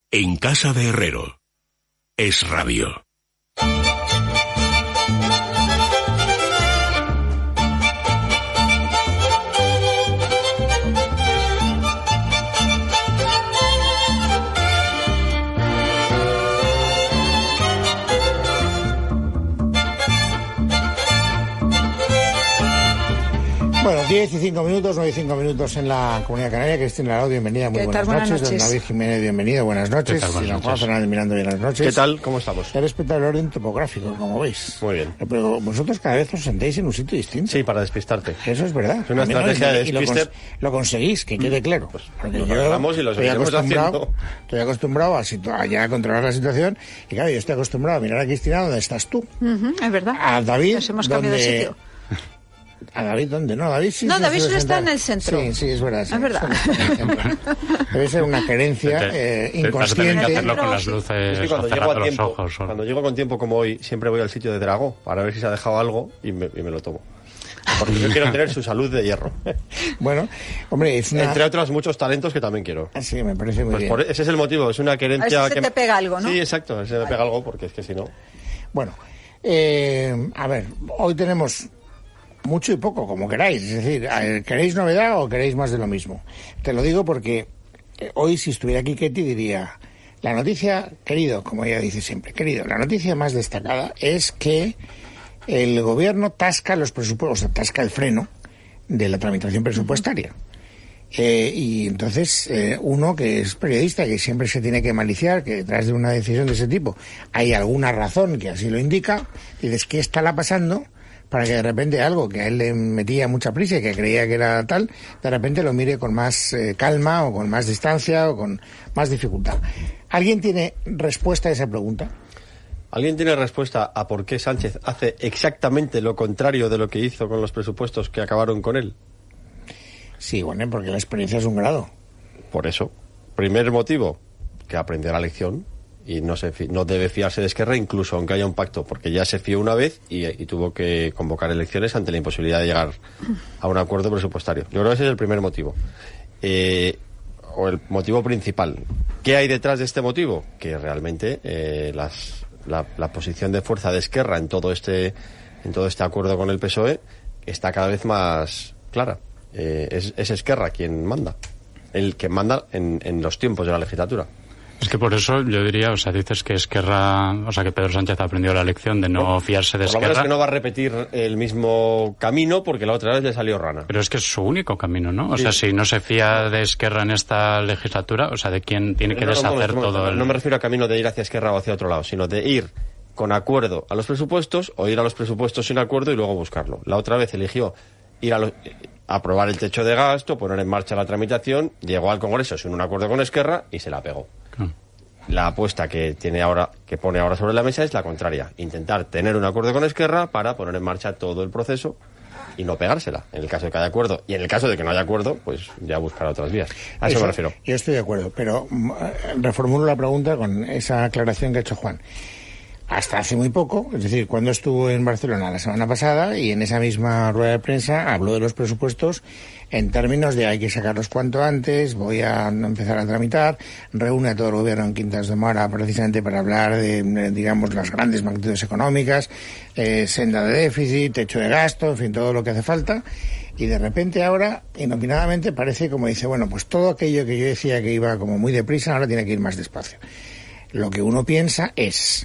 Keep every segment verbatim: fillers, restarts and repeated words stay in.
En casa de Herrero. Es Radio. Bueno, diez y cinco minutos, nueve y cinco minutos en la Comunidad Canaria. Cristina Lau, bienvenida, muy buenas, buenas noches. noches. Don David Jiménez, bienvenido, buenas noches. Tal, buenas y don Juan Fernández Miranda, buenas noches. ¿Qué tal? ¿Cómo estamos? He respetado el orden topográfico, como veis. Muy bien. Pero vosotros cada vez os sentáis en un sitio distinto. Sí, para despistarte. Eso es verdad. Es una estrategia no, y, de despiste. Y lo, cons lo conseguís, que quede claro. Pues, porque lo yo logramos y lo estoy acostumbrado, haciendo. Estoy acostumbrado a, a ya controlar la situación. Y claro, yo estoy acostumbrado a mirar a Cristina donde estás tú. Uh-huh, es verdad. A David, Nos hemos donde... cambiado de sitio. ¿A David dónde? No, David sí. No, David solo está en el centro. Sí, sí, es verdad. Sí, es verdad. Debe ser una querencia eh, inconsciente. Que hacerlo con las luces, es que cuando llego a tiempo, ojos, o... cuando llego con tiempo como hoy, siempre voy al sitio de Dragó para ver si se ha dejado algo y me, y me lo tomo. Porque yo quiero tener su salud de hierro. Bueno, hombre, es una... entre otros muchos talentos que también quiero. Sí, me parece muy pues bien. Por, ese es el motivo, es una querencia a ver si que se te pega algo, ¿no? Sí, exacto, se me pega algo porque es que si no. Bueno, eh, a ver, hoy tenemos mucho y poco, como queráis. Es decir, ¿queréis novedad o queréis más de lo mismo? Te lo digo porque hoy, si estuviera aquí Ketty, diría: la noticia, querido, como ella dice siempre, querido, la noticia más destacada es que el gobierno tasca los presupuestos, o sea, tasca el freno de la tramitación presupuestaria. Eh, y entonces, eh, uno que es periodista, que siempre se tiene que maliciar, que detrás de una decisión de ese tipo hay alguna razón que así lo indica, dices, ¿qué está pasando? Para que de repente algo que a él le metía mucha prisa y que creía que era tal, de repente lo mire con más eh, calma o con más distancia o con más dificultad. ¿Alguien tiene respuesta a esa pregunta? ¿Alguien tiene respuesta a por qué Sánchez hace exactamente lo contrario de lo que hizo con los presupuestos que acabaron con él? Sí, bueno, porque la experiencia es un grado. Por eso. Primer motivo, que aprendió la lección. Y no se no debe fiarse de Esquerra, incluso aunque haya un pacto, porque ya se fió una vez y, y tuvo que convocar elecciones ante la imposibilidad de llegar a un acuerdo presupuestario. Yo creo que ese es el primer motivo. Eh, o el motivo principal. ¿Qué hay detrás de este motivo? Que realmente eh, las, la, la posición de fuerza de Esquerra en todo este en todo este acuerdo con el P S O E está cada vez más clara. Eh, es, es Esquerra quien manda. El que manda en, en los tiempos de la legislatura. Es que por eso yo diría, o sea, dices que Esquerra, o sea, que Pedro Sánchez ha aprendido la lección de no por, fiarse de Esquerra. Por lo menos que no va a repetir el mismo camino porque la otra vez le salió rana. Pero es que es su único camino, ¿no? O sí. sea, si no se fía de Esquerra en esta legislatura, o sea, ¿de quién tiene que no, deshacer no, no, todo no, el...? No me refiero a camino de ir hacia Esquerra o hacia otro lado, sino de ir con acuerdo a los presupuestos o ir a los presupuestos sin acuerdo y luego buscarlo. La otra vez eligió ir a los... aprobar el techo de gasto, poner en marcha la tramitación, llegó al Congreso sin un acuerdo con Esquerra y se la pegó. Claro. La apuesta que tiene ahora, que pone ahora sobre la mesa es la contraria, intentar tener un acuerdo con Esquerra para poner en marcha todo el proceso y no pegársela, en el caso de que haya acuerdo, y en el caso de que no haya acuerdo, pues ya buscar otras vías. A eso, eso me refiero. Yo estoy de acuerdo, pero reformulo la pregunta con esa aclaración que ha hecho Juan. Hasta hace muy poco, es decir, cuando estuvo en Barcelona la semana pasada y en esa misma rueda de prensa habló de los presupuestos en términos de hay que sacarlos cuanto antes, voy a empezar a tramitar, reúne a todo el gobierno en Quintas de Mora precisamente para hablar de, digamos, las grandes magnitudes económicas, eh, senda de déficit, techo de gasto, en fin, todo lo que hace falta. Y de repente ahora, inopinadamente, parece como dice, bueno, pues todo aquello que yo decía que iba como muy deprisa, ahora tiene que ir más despacio. Lo que uno piensa es...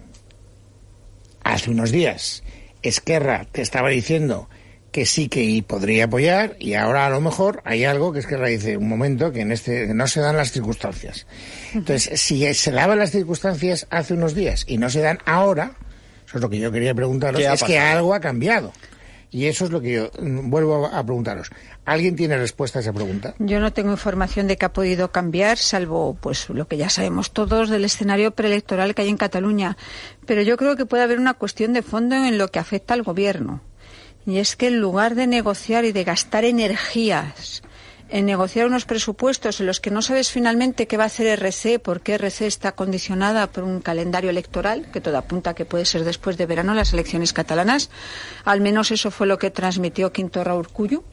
Hace unos días Esquerra te estaba diciendo que sí que podría apoyar y ahora a lo mejor hay algo que Esquerra dice, un momento, que en este que no se dan las circunstancias. Entonces, si se daban las circunstancias hace unos días y no se dan ahora, eso es lo que yo quería preguntaros, es que algo ha cambiado. Y eso es lo que yo vuelvo a preguntaros. ¿Alguien tiene respuesta a esa pregunta? Yo no tengo información de que ha podido cambiar, salvo pues lo que ya sabemos todos del escenario preelectoral que hay en Cataluña. Pero yo creo que puede haber una cuestión de fondo en lo que afecta al gobierno. Y es que en lugar de negociar y de gastar energías en negociar unos presupuestos en los que no sabes finalmente qué va a hacer R C, porque R C está condicionada por un calendario electoral, que todo apunta que puede ser después de verano las elecciones catalanas, al menos eso fue lo que transmitió Quintorra Urkullu,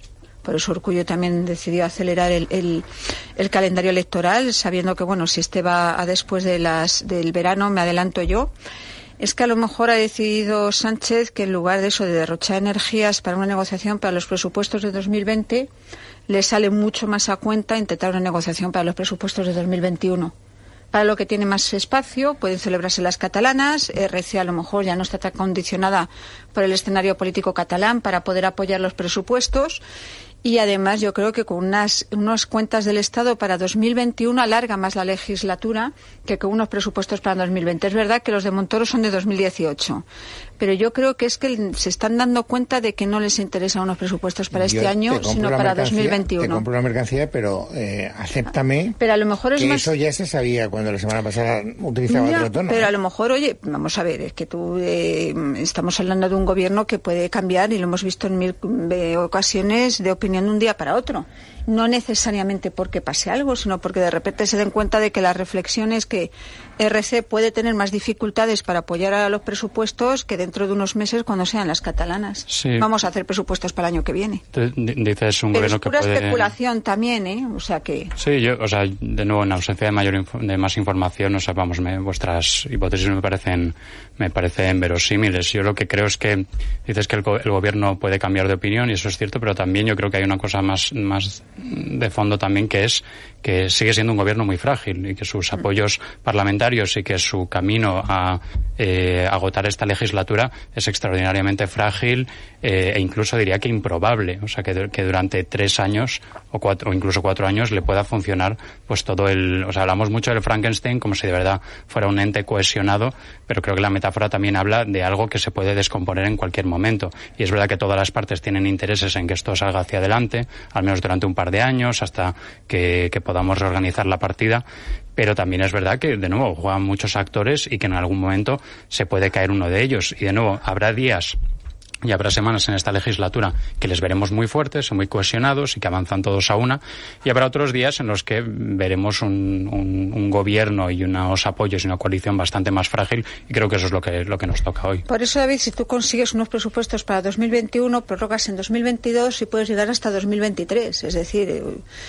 Por eso Urkullu también decidió acelerar el, el, el calendario electoral, sabiendo que, bueno, si este va a después de las, del verano, me adelanto yo. Es que a lo mejor ha decidido Sánchez que en lugar de eso, de derrochar energías para una negociación para los presupuestos de dos mil veinte, le sale mucho más a cuenta intentar una negociación para los presupuestos de dos mil veintiuno. Para lo que tiene más espacio, pueden celebrarse las catalanas. R C a lo mejor ya no está tan condicionada por el escenario político catalán para poder apoyar los presupuestos. Y además yo creo que con unas, unas cuentas del Estado para dos mil veintiuno alarga más la legislatura que con unos presupuestos para dos mil veinte. Es verdad que los de Montoro son de dos mil dieciocho, pero yo creo que es que se están dando cuenta de que no les interesan unos presupuestos para yo este año, sino para dos mil veintiuno. Te compro la mercancía, pero eh, acéptame pero a lo mejor es que más... eso ya se sabía cuando la semana pasada utilizaba ya, otro tono. Pero ¿eh? a lo mejor, oye, vamos a ver, es que tú eh, estamos hablando de un gobierno que puede cambiar, y lo hemos visto en mil eh, ocasiones, de opinión de un día para otro. No necesariamente porque pase algo, sino porque de repente se den cuenta de que las reflexiones que R C puede tener más dificultades para apoyar a los presupuestos que dentro de unos meses cuando sean las catalanas. Sí. Vamos a hacer presupuestos para el año que viene. Te, dices un Pero gobierno es pura que puede... especulación también, ¿eh? O sea que... Sí, yo, o sea, de nuevo, en ausencia de mayor info, de más información, o sea, vamos, me, vuestras hipótesis me parecen me parecen verosímiles. Yo lo que creo es que dices que el, el gobierno puede cambiar de opinión, y eso es cierto, pero también yo creo que hay una cosa más más de fondo también, que es que sigue siendo un gobierno muy frágil, y que sus apoyos parlamentarios y que su camino a eh, agotar esta legislatura es extraordinariamente frágil, eh, e incluso diría que improbable. O sea, que, que durante tres años o cuatro o incluso cuatro años le pueda funcionar pues todo el... O sea, hablamos mucho del Frankenstein como si de verdad fuera un ente cohesionado, pero creo que la metáfora también habla de algo que se puede descomponer en cualquier momento. Y es verdad que todas las partes tienen intereses en que esto salga hacia adelante, al menos durante un par de años, hasta que, que podamos reorganizar la partida. Pero también es verdad que, de nuevo, juegan muchos actores y que en algún momento se puede caer uno de ellos. Y, de nuevo, habrá días y habrá semanas en esta legislatura que les veremos muy fuertes, muy cohesionados y que avanzan todos a una. Y habrá otros días en los que veremos un, un, un gobierno y unos apoyos y una coalición bastante más frágil. Y creo que eso es lo que, lo que nos toca hoy. Por eso, David, si tú consigues unos presupuestos para dos mil veintiuno, prorrogas en dos mil veintidós y puedes llegar hasta dos mil veintitrés. Es decir...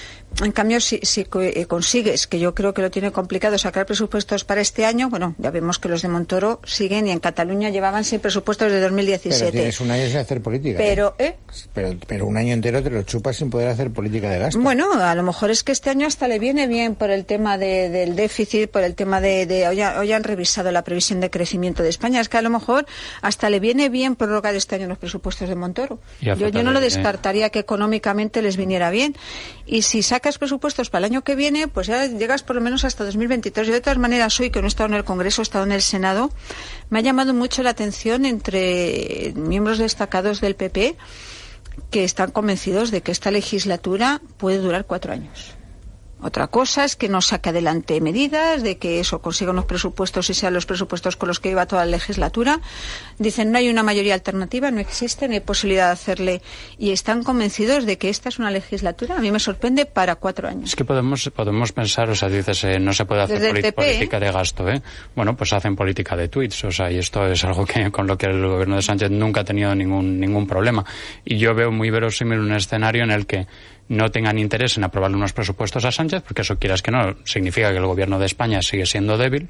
En cambio, si, si consigues, que yo creo que lo tiene complicado, sacar presupuestos para este año, bueno, ya vemos que los de Montoro siguen, y en Cataluña llevaban sin presupuestos de dos mil diecisiete. Pero tienes un año sin hacer política. Pero, ¿eh? ¿eh? Pero, pero un año entero te lo chupas sin poder hacer política de gasto. Bueno, a lo mejor es que este año hasta le viene bien por el tema de, del déficit, por el tema de... de hoy, hoy han revisado la previsión de crecimiento de España. Es que a lo mejor hasta le viene bien prorrogar este año los presupuestos de Montoro. Yo, yo no lo descartaría que económicamente les viniera bien. Y si sacas presupuestos para el año que viene, pues ya llegas por lo menos hasta dos mil veintitrés. Yo, de todas maneras, hoy que no he estado en el Congreso, he estado en el Senado, me ha llamado mucho la atención entre miembros destacados del P P que están convencidos de que esta legislatura puede durar cuatro años. Otra cosa es que no saque adelante medidas, de que eso consiga unos presupuestos y sean los presupuestos con los que iba toda la legislatura. Dicen, no hay una mayoría alternativa, no existe, no hay posibilidad de hacerle. Y están convencidos de que esta es una legislatura, a mí me sorprende, para cuatro años. Es que podemos podemos pensar, o sea, dices, eh, no se puede hacer P P, política de gasto, ¿eh? Bueno, pues hacen política de tweets, o sea, y esto es algo que con lo que el gobierno de Sánchez nunca ha tenido ningún ningún problema. Y yo veo muy verosímil un escenario en el que no tengan interés en aprobarle unos presupuestos a Sánchez, porque eso, quieras que no, significa que el gobierno de España sigue siendo débil,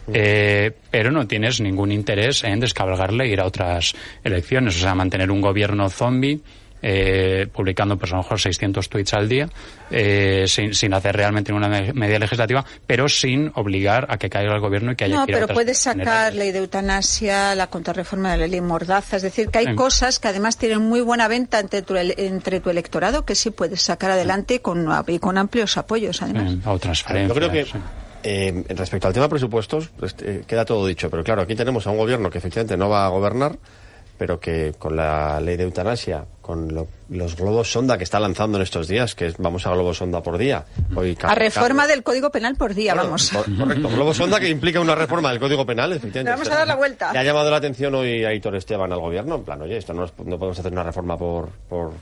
eh, pero no tienes ningún interés en descabalgarle e ir a otras elecciones, o sea, mantener un gobierno zombie, eh, publicando pues a lo mejor seiscientos tweets al día, eh, sin, sin hacer realmente ninguna medida legislativa, pero sin obligar a que caiga el gobierno y que haya no, que ir a pero otras puedes sacar generales. Ley de eutanasia, la contrarreforma de la ley Mordaza, es decir, que hay Sí. cosas que además tienen muy buena venta entre tu, entre tu electorado, que sí puedes sacar adelante con, y con amplios apoyos, además. Sí, o transferencias. Yo creo que sí. eh, respecto al tema presupuestos, pues, eh, queda todo dicho, pero claro, aquí tenemos a un gobierno que efectivamente no va a gobernar, pero que con la ley de eutanasia, con lo, los globos sonda que está lanzando en estos días, que es, vamos a globos sonda por día. Hoy, a reforma del Código Penal por día, bueno, vamos. Por, correcto, globos sonda que implica una reforma del Código Penal, efectivamente. Le vamos a dar la vuelta. Le ha llamado la atención hoy a Aitor Esteban al gobierno, en plan, oye, esto no, es, no podemos hacer una reforma por... por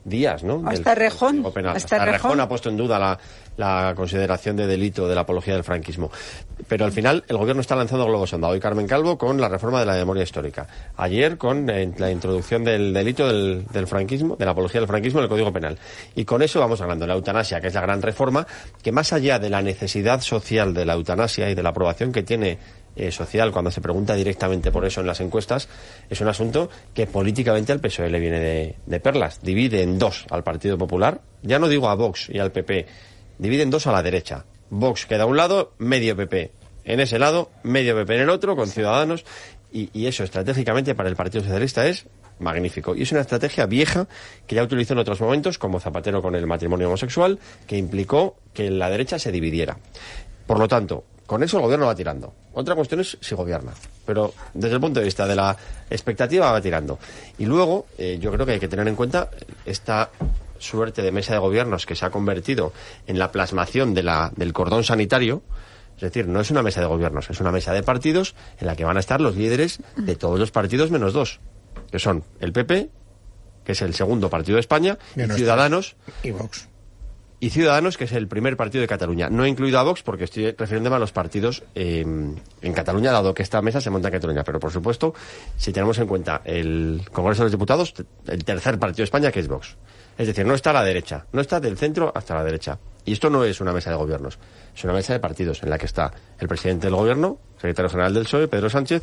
días, ¿no? Hasta Del, Rejón. del penal. Hasta, hasta Rejón. Rejón ha puesto en duda la, la consideración de delito de la apología del franquismo. Pero al final el gobierno está lanzando globos sonda. Hoy Carmen Calvo con la reforma de la memoria histórica. Ayer con eh, la introducción del delito del, del franquismo, de la apología del franquismo en el Código Penal. Y con eso vamos hablando de la eutanasia, que es la gran reforma, que más allá de la necesidad social de la eutanasia y de la aprobación que tiene Eh, social, cuando se pregunta directamente por eso en las encuestas, es un asunto que políticamente al P S O E le viene de, de perlas. Divide en dos al Partido Popular, ya no digo a Vox y al P P, divide en dos a la derecha. Vox queda a un lado, medio P P en ese lado, medio P P en el otro, con Ciudadanos, y, y eso estratégicamente para el Partido Socialista es magnífico. Y es una estrategia vieja que ya utilizó en otros momentos, como Zapatero con el matrimonio homosexual, que implicó que la derecha se dividiera. Por lo tanto, con eso el gobierno va tirando. Otra cuestión es si gobierna. Pero desde el punto de vista de la expectativa va tirando. Y luego, eh, yo creo que hay que tener en cuenta esta suerte de mesa de gobiernos que se ha convertido en la plasmación de la, del cordón sanitario. Es decir, no es una mesa de gobiernos, es una mesa de partidos en la que van a estar los líderes de todos los partidos menos dos. Que son el P P, que es el segundo partido de España, y Ciudadanos. Y Vox. Y Ciudadanos, que es el primer partido de Cataluña. No he incluido a Vox porque estoy refiriéndome a los partidos eh, en Cataluña, dado que esta mesa se monta en Cataluña. Pero, por supuesto, si tenemos en cuenta el Congreso de los Diputados, el tercer partido de España, que es Vox. Es decir, no está a la derecha, no está del centro hasta la derecha. Y esto no es una mesa de gobiernos, es una mesa de partidos en la que está el presidente del gobierno, secretario general del P S O E, Pedro Sánchez,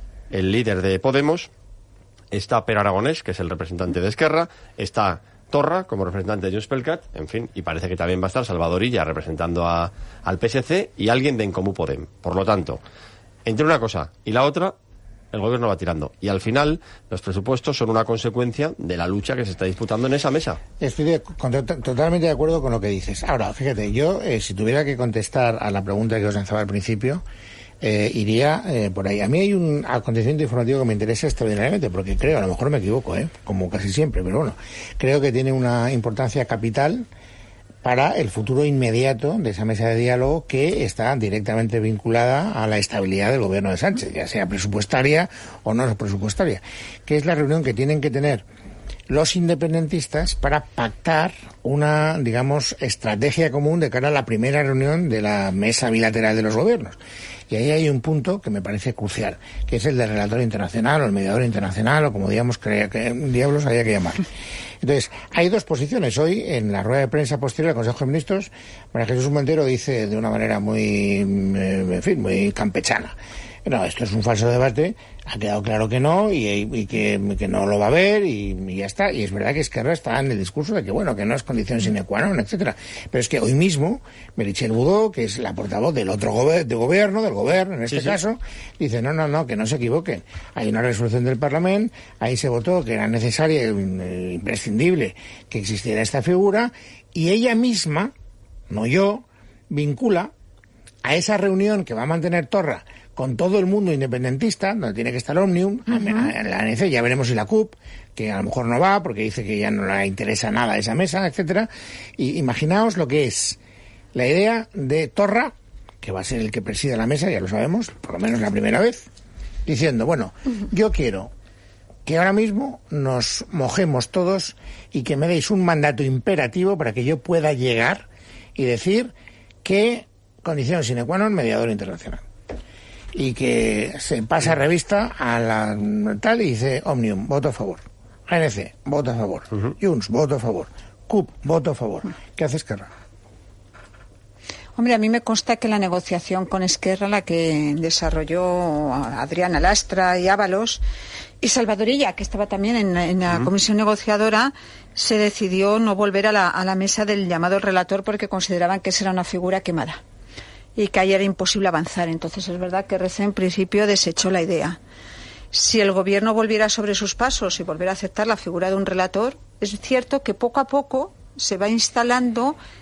el líder de Podemos, está Per Aragonés, que es el representante de Esquerra, está Torra como representante de Junts pel Cat, en fin, y parece que también va a estar Salvador Illa representando a, al P S C y alguien de En Comú Podem. Por lo tanto, entre una cosa y la otra, el gobierno va tirando. Y al final, los presupuestos son una consecuencia de la lucha que se está disputando en esa mesa. Estoy de, con, totalmente de acuerdo con lo que dices. Ahora, fíjate, yo, eh, si tuviera que contestar a la pregunta que os lanzaba al principio, Eh, iría eh, por ahí. A mí hay un acontecimiento informativo que me interesa extraordinariamente, porque creo, a lo mejor me equivoco, ¿eh? como casi siempre, pero bueno, creo que tiene una importancia capital para el futuro inmediato de esa mesa de diálogo que está directamente vinculada a la estabilidad del gobierno de Sánchez, ya sea presupuestaria o no presupuestaria, que es la reunión que tienen que tener los independentistas para pactar una, digamos, estrategia común de cara a la primera reunión de la mesa bilateral de los gobiernos. Y ahí hay un punto que me parece crucial, que es el del relator internacional o el mediador internacional o como digamos que, que diablos haya que llamar. Entonces, hay dos posiciones. Hoy, en la rueda de prensa posterior al Consejo de Ministros, María Jesús Montero dice de una manera muy, en fin, muy campechana: no, esto es un falso debate, ha quedado claro que no y, y que, que no lo va a haber y, y ya está. Y es verdad que Esquerra está en el discurso de que, bueno, que no es condición sine qua non, etcétera. Pero es que hoy mismo Meritxell Budó, que es la portavoz del otro gober de gobierno, del gobierno en este sí, caso, sí. dice, no, no, no, que no se equivoquen. Hay una resolución del Parlamento, ahí se votó que era necesaria e imprescindible que existiera esta figura, y ella misma, no yo, vincula a esa reunión que va a mantener Torra con todo el mundo independentista, donde tiene que estar Òmnium, uh-huh. a, a la A N C, ya veremos si la C U P, que a lo mejor no va, porque dice que ya no le interesa nada esa mesa, etcétera. Y imaginaos lo que es la idea de Torra, que va a ser el que presida la mesa, ya lo sabemos, por lo menos la primera vez, diciendo, bueno, uh-huh. yo quiero que ahora mismo nos mojemos todos y que me deis un mandato imperativo para que yo pueda llegar y decir que condición sine qua non mediador internacional. Y que se pasa revista a la tal y dice Òmnium, voto a favor. A N C, voto a favor. Uh-huh. Junts, voto a favor. C U P, voto a favor. ¿Qué hace Esquerra? Hombre, a mí me consta que la negociación con Esquerra, la que desarrolló Adriana Lastra y Ábalos, y Salvadorilla, que estaba también en, en la uh-huh. comisión negociadora, se decidió no volver a la, a la mesa del llamado relator porque consideraban que esa era una figura quemada y que ahí era imposible avanzar. Entonces es verdad que Errejón en principio desechó la idea. Si el gobierno volviera sobre sus pasos y volviera a aceptar la figura de un relator, es cierto que poco a poco se va instalando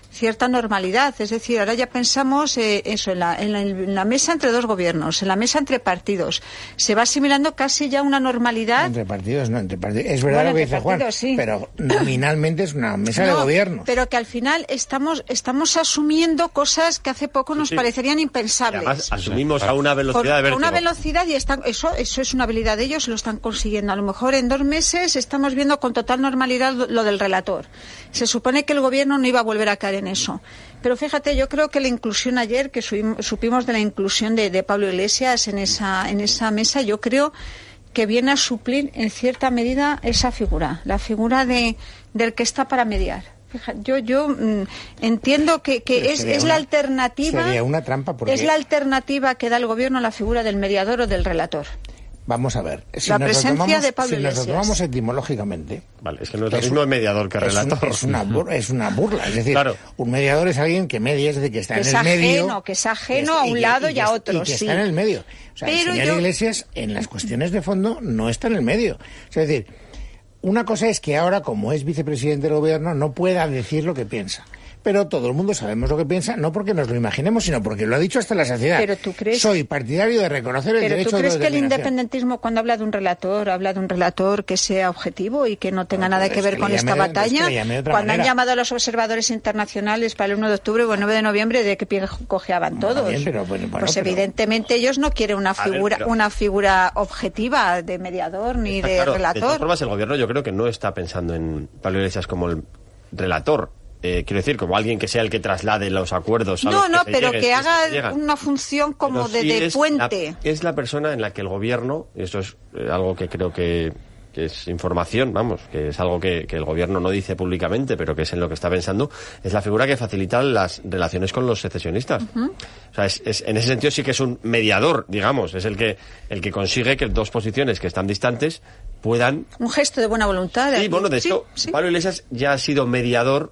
cierta normalidad. Es decir, ahora ya pensamos eh, eso, en la, en, la, en la mesa entre dos gobiernos, en la mesa entre partidos. Se va asimilando casi ya una normalidad. Entre partidos, no, entre partidos. Es verdad bueno, lo que dice Juan, sí. Pero nominalmente es una mesa no, de gobiernos. Pero que al final estamos estamos asumiendo cosas que hace poco nos sí. parecerían impensables. Y además, asumimos a una velocidad Por, de vértigo. A una velocidad y están, eso, eso es una habilidad de ellos, lo están consiguiendo. A lo mejor en dos meses estamos viendo con total normalidad lo, lo del relator. Se supone que el gobierno no iba a volver a caer en eso. Pero fíjate, yo creo que la inclusión ayer, que supimos de la inclusión de, de Pablo Iglesias en esa, en esa mesa, yo creo que viene a suplir en cierta medida esa figura, la figura de, del que está para mediar. Fíjate, yo yo mmm, entiendo que, que es, es una, la alternativa. Sería una trampa porque es la alternativa que da el gobierno a la figura del mediador o del relator. Vamos a ver. Si la presencia tomamos, de Pablo si Iglesias. Si nos lo tomamos etimológicamente... Vale, es que no es lo mismo el mediador que relator. Es, un, es, una burla, es una burla. Es decir, claro. un mediador es alguien que media, es decir, que está que en es el ajeno, medio... Que es ajeno que, a un lado y, y a otro, y que sí. está en el medio. O sea, Pero el señor yo... Iglesias, en las cuestiones de fondo, no está en el medio. O sea, es decir, una cosa es que ahora, como es vicepresidente del gobierno, no pueda decir lo que piensa. Pero todo el mundo sabemos lo que piensa, no porque nos lo imaginemos, sino porque lo ha dicho hasta la saciedad. Pero tú crees... Soy partidario de reconocer el Pero derecho de ¿tú crees que el autodeterminación? independentismo, cuando habla de un relator, habla de un relator que sea objetivo y que no tenga no, nada que ver que con esta batalla? Cuando manera. han llamado a los observadores internacionales para el uno de octubre o el nueve de noviembre, ¿de qué pie cojeaban todos? Bien, pero, bueno, bueno, pues pero... evidentemente ellos no quieren una figura, ver, pero... una figura objetiva de mediador ni está de claro. relator. De todas formas, el gobierno yo creo que no está pensando en Pablo Iglesias como el relator. Eh, quiero decir, como alguien que sea el que traslade los acuerdos a no, los no, que pero lleguen, que haga que una función como pero de, sí de es puente. La, es la persona en la que el gobierno, y esto es eh, algo que creo que, que es información, vamos, que es algo que, que el gobierno no dice públicamente, pero que es en lo que está pensando, es la figura que facilita las relaciones con los secesionistas. Uh-huh. O sea, es, es, en ese sentido sí que es un mediador, digamos, es el que el que consigue que dos posiciones que están distantes puedan... Un gesto de buena voluntad. Sí, bueno, de hecho, sí, sí. Pablo Iglesias ya ha sido mediador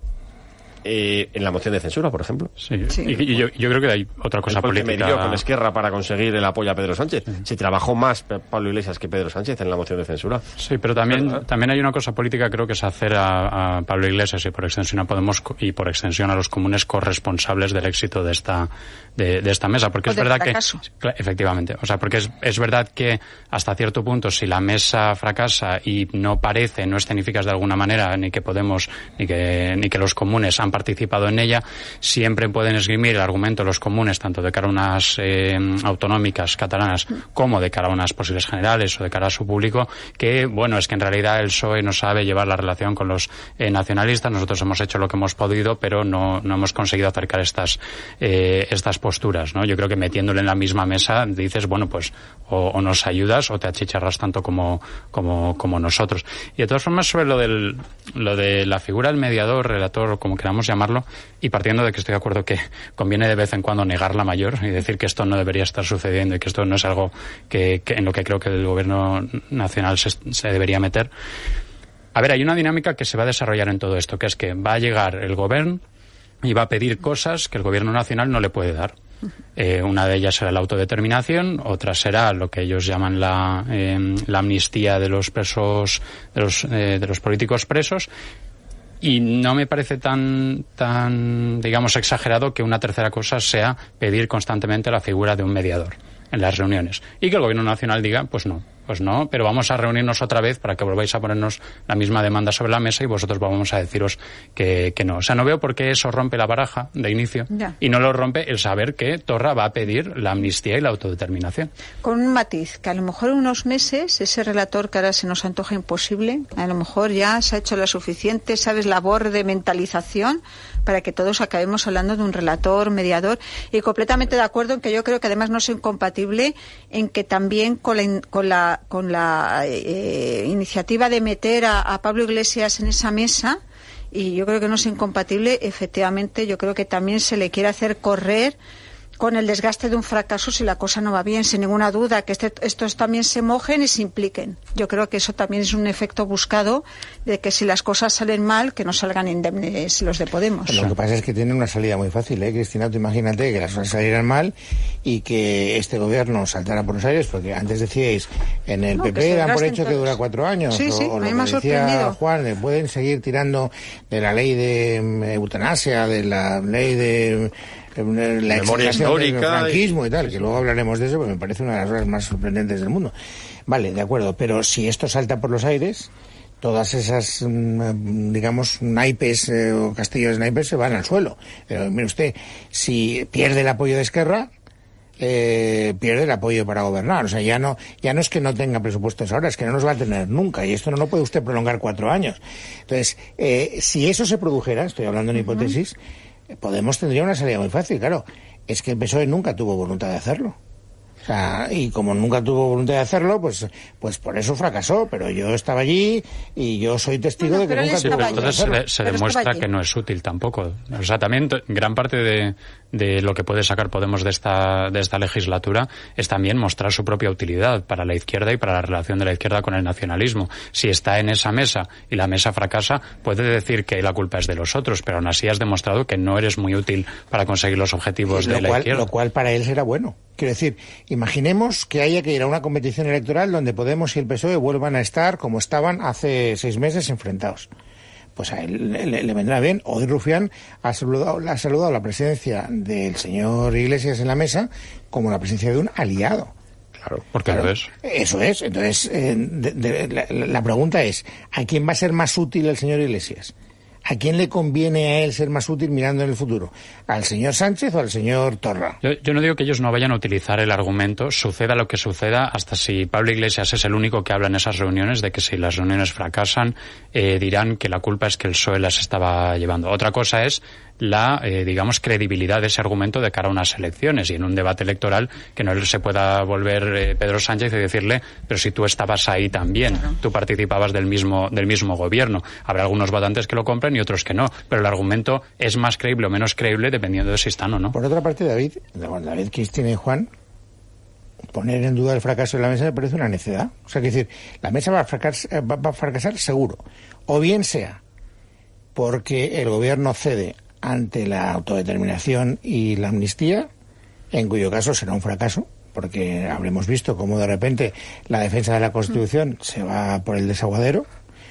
Eh, en la moción de censura, por ejemplo. Sí, sí. Y, y yo, yo creo que hay otra cosa política. Se medió con Esquerra para conseguir el apoyo a Pedro Sánchez. Sí. Se trabajó más Pablo Iglesias que Pedro Sánchez en la moción de censura. Sí, pero también, ¿verdad? También hay una cosa política, creo que es hacer a, a Pablo Iglesias y por extensión a Podemos y por extensión a los comunes corresponsables del éxito de esta de, de esta mesa, porque o es verdad fracaso. que efectivamente, o sea, porque es, es verdad que hasta cierto punto si la mesa fracasa y no parece, no escenificas de alguna manera ni que Podemos ni que ni que los comunes han participado en ella, siempre pueden esgrimir el argumento los comunes, tanto de cara a unas eh, autonómicas catalanas como de cara a unas posibles generales o de cara a su público, que bueno, es que en realidad el P S O E no sabe llevar la relación con los eh, nacionalistas. Nosotros hemos hecho lo que hemos podido, pero no, no hemos conseguido acercar estas eh, estas posturas, ¿no? Yo creo que metiéndole en la misma mesa dices, bueno, pues o, o nos ayudas o te achicharras tanto como, como, como nosotros. Y de todas formas, sobre lo del lo de la figura del mediador, relator, como queramos llamarlo, y partiendo de que estoy de acuerdo que conviene de vez en cuando negar la mayor y decir que esto no debería estar sucediendo y que esto no es algo que, que en lo que creo que el gobierno nacional se, se debería meter. A ver, hay una dinámica que se va a desarrollar en todo esto, que es que va a llegar el gobierno y va a pedir cosas que el gobierno nacional no le puede dar. Eh, una de ellas será la autodeterminación, otra será lo que ellos llaman la, eh, la amnistía de los presos, de los, eh, de los políticos presos. Y no me parece tan, tan, digamos, exagerado que una tercera cosa sea pedir constantemente la figura de un mediador en las reuniones. Y que el gobierno nacional diga, pues no, pues no, pero vamos a reunirnos otra vez para que volváis a ponernos la misma demanda sobre la mesa y vosotros vamos a deciros que, que no. O sea, no veo por qué eso rompe la baraja de inicio ya. Y no lo rompe el saber que Torra va a pedir la amnistía y la autodeterminación. Con un matiz, que a lo mejor en unos meses ese relator que ahora se nos antoja imposible, a lo mejor ya se ha hecho la suficiente, ¿sabes?, labor de mentalización para que todos acabemos hablando de un relator, mediador, y completamente de acuerdo en que yo creo que además no es incompatible en que también con la, con la, con la eh, iniciativa de meter a, a Pablo Iglesias en esa mesa, y yo creo que no es incompatible, efectivamente, yo creo que también se le quiere hacer correr con el desgaste de un fracaso si la cosa no va bien, sin ninguna duda, que este, estos también se mojen y se impliquen. Yo creo que eso también es un efecto buscado de que si las cosas salen mal, que no salgan indemnes los de Podemos. Lo que pasa es que tienen una salida muy fácil, ¿eh, Cristina? Tú imagínate que las cosas salieran mal y que este gobierno saltara por los aires, porque antes decíais, en el no, P P dan por hecho todos. que dura cuatro años, sí, sí, o, o lo a mí me que ha decía sorprendido. Juan, pueden seguir tirando de la ley de eutanasia, de la ley de la memoria histórica del franquismo y tal, que luego hablaremos de eso, porque me parece una de las cosas más sorprendentes del mundo. Vale, de acuerdo, pero si esto salta por los aires, todas esas, digamos, naipes eh, o castillos de naipes se van al suelo. Pero mire usted, si pierde el apoyo de Esquerra, eh, pierde el apoyo para gobernar. O sea, ya no, ya no es que no tenga presupuestos ahora, es que no los va a tener nunca, y esto no lo puede usted prolongar cuatro años. Entonces, eh, si eso se produjera, estoy hablando en hipótesis, Podemos tendría una salida muy fácil, claro. Es que el P S O E nunca tuvo voluntad de hacerlo. O sea, y como nunca tuvo voluntad de hacerlo, pues pues por eso fracasó. Pero yo estaba allí y yo soy testigo no, no, de que nunca tuvo voluntad de hacerlo. Entonces se, se demuestra que no es útil tampoco. O sea, también gran parte de, de lo que puede sacar Podemos de esta, de esta legislatura es también mostrar su propia utilidad para la izquierda y para la relación de la izquierda con el nacionalismo. Si está en esa mesa y la mesa fracasa, puede decir que la culpa es de los otros, pero aún así has demostrado que no eres muy útil para conseguir los objetivos sí, de la cual, izquierda. Lo cual para él será bueno. Quiero decir, imaginemos que haya que ir a una competición electoral donde Podemos y el P S O E vuelvan a estar como estaban hace seis meses enfrentados. Pues a él le, le vendrá bien. Hoy Rufián ha saludado, ha saludado la presencia del señor Iglesias en la mesa como la presencia de un aliado. Claro, porque claro, lo es. Eso es. Entonces, eh, de, de, la, la pregunta es, ¿a quién va a ser más útil el señor Iglesias? ¿A quién le conviene a él ser más útil mirando en el futuro? ¿Al señor Sánchez o al señor Torra? Yo, yo no digo que ellos no vayan a utilizar el argumento, suceda lo que suceda, hasta si Pablo Iglesias es el único que habla en esas reuniones, de que si las reuniones fracasan, eh, dirán que la culpa es que el P S O E las estaba llevando. Otra cosa es la, eh, digamos, credibilidad de ese argumento de cara a unas elecciones y en un debate electoral que no se pueda volver eh, Pedro Sánchez y decirle, pero si tú estabas ahí también, claro, tú participabas del mismo, del mismo gobierno. Habrá algunos votantes que lo compren y otros que no, pero el argumento es más creíble o menos creíble dependiendo de si están o no. Por otra parte, David, David, Cristina y Juan, poner en duda el fracaso de la mesa me parece una necedad. O sea, que decir, la mesa va a fracasar, va a fracasar seguro. O bien sea porque el gobierno cede ante la autodeterminación y la amnistía, en cuyo caso será un fracaso, porque habremos visto cómo de repente la defensa de la Constitución se va por el desaguadero,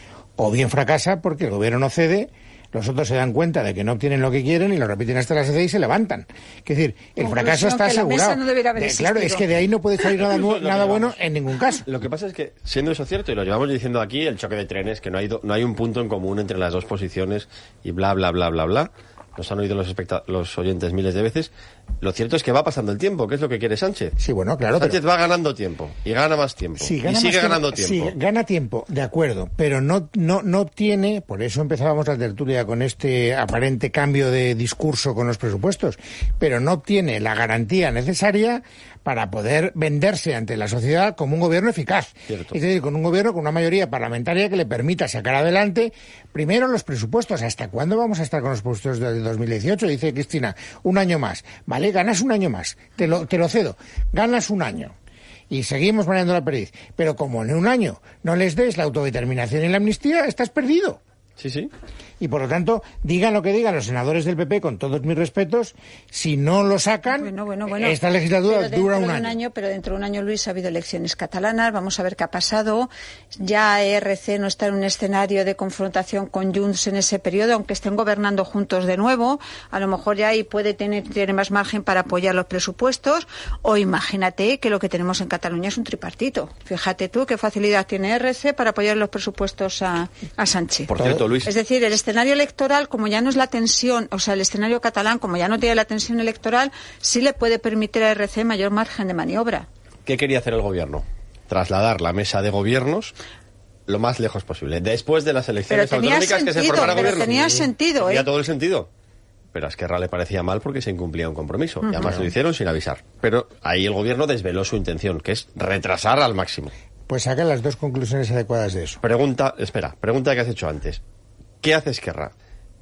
o bien fracasa porque el gobierno no cede, los otros se dan cuenta de que no obtienen lo que quieren y lo repiten hasta las seis y se levantan. Es decir, el fracaso está asegurado. No de, claro, es que de ahí no puede salir nada, nada bueno en ningún caso. Lo que pasa es que, siendo eso cierto, y lo llevamos diciendo aquí, el choque de trenes, que no hay, do, no hay un punto en común entre las dos posiciones y bla, bla, bla, bla, bla. Nos han oído los, los oyentes miles de veces. Lo cierto es que va pasando el tiempo, que es lo que quiere Sánchez. Sí, bueno, claro. Sánchez pero... va ganando tiempo y gana más tiempo. Sí, y sigue ganando tiempo, tiempo. Sí, gana tiempo, de acuerdo, pero no, no, no tiene, por eso empezábamos la tertulia con este aparente cambio de discurso con los presupuestos, pero no obtiene la garantía necesaria para poder venderse ante la sociedad como un gobierno eficaz. Cierto. Es decir, con un gobierno con una mayoría parlamentaria que le permita sacar adelante primero los presupuestos. ¿Hasta cuándo vamos a estar con los presupuestos del dos mil dieciocho? Dice Cristina, un año más. Vale, ganas un año más, te lo, te lo cedo. Ganas un año. Y seguimos manejando la perdiz. Pero como en un año no les des la autodeterminación y la amnistía, estás perdido. Sí, sí. Y por lo tanto, digan lo que digan los senadores del P P, con todos mis respetos, si no lo sacan, bueno, bueno, bueno. esta legislatura dura un de año. un año. Pero dentro de un año, Luis, ha habido elecciones catalanas, vamos a ver qué ha pasado. Ya E R C no está en un escenario de confrontación con Junts en ese periodo, aunque estén gobernando juntos de nuevo. A lo mejor ya ahí puede tener, tiene más margen para apoyar los presupuestos. O imagínate que lo que tenemos en Cataluña es un tripartito. Fíjate tú qué facilidad tiene E R C para apoyar los presupuestos a, a Sánchez. Por cierto, Luis. Es decir, el escenario electoral, como ya no es la tensión, o sea, el escenario catalán, como ya no tiene la tensión electoral, sí le puede permitir a E R C mayor margen de maniobra. ¿Qué quería hacer el gobierno? Trasladar la mesa de gobiernos lo más lejos posible. Después de las elecciones autonómicas sentido, que se formara pero gobierno. Tenía sentido, Tenía ¿eh? todo el sentido. Pero a Esquerra le parecía mal porque se incumplía un compromiso. Uh-huh. Y además lo hicieron sin avisar. Pero ahí el gobierno desveló su intención, que es retrasar al máximo. Pues saca las dos conclusiones adecuadas de eso. Pregunta, espera, pregunta que has hecho antes. ¿Qué hace Esquerra?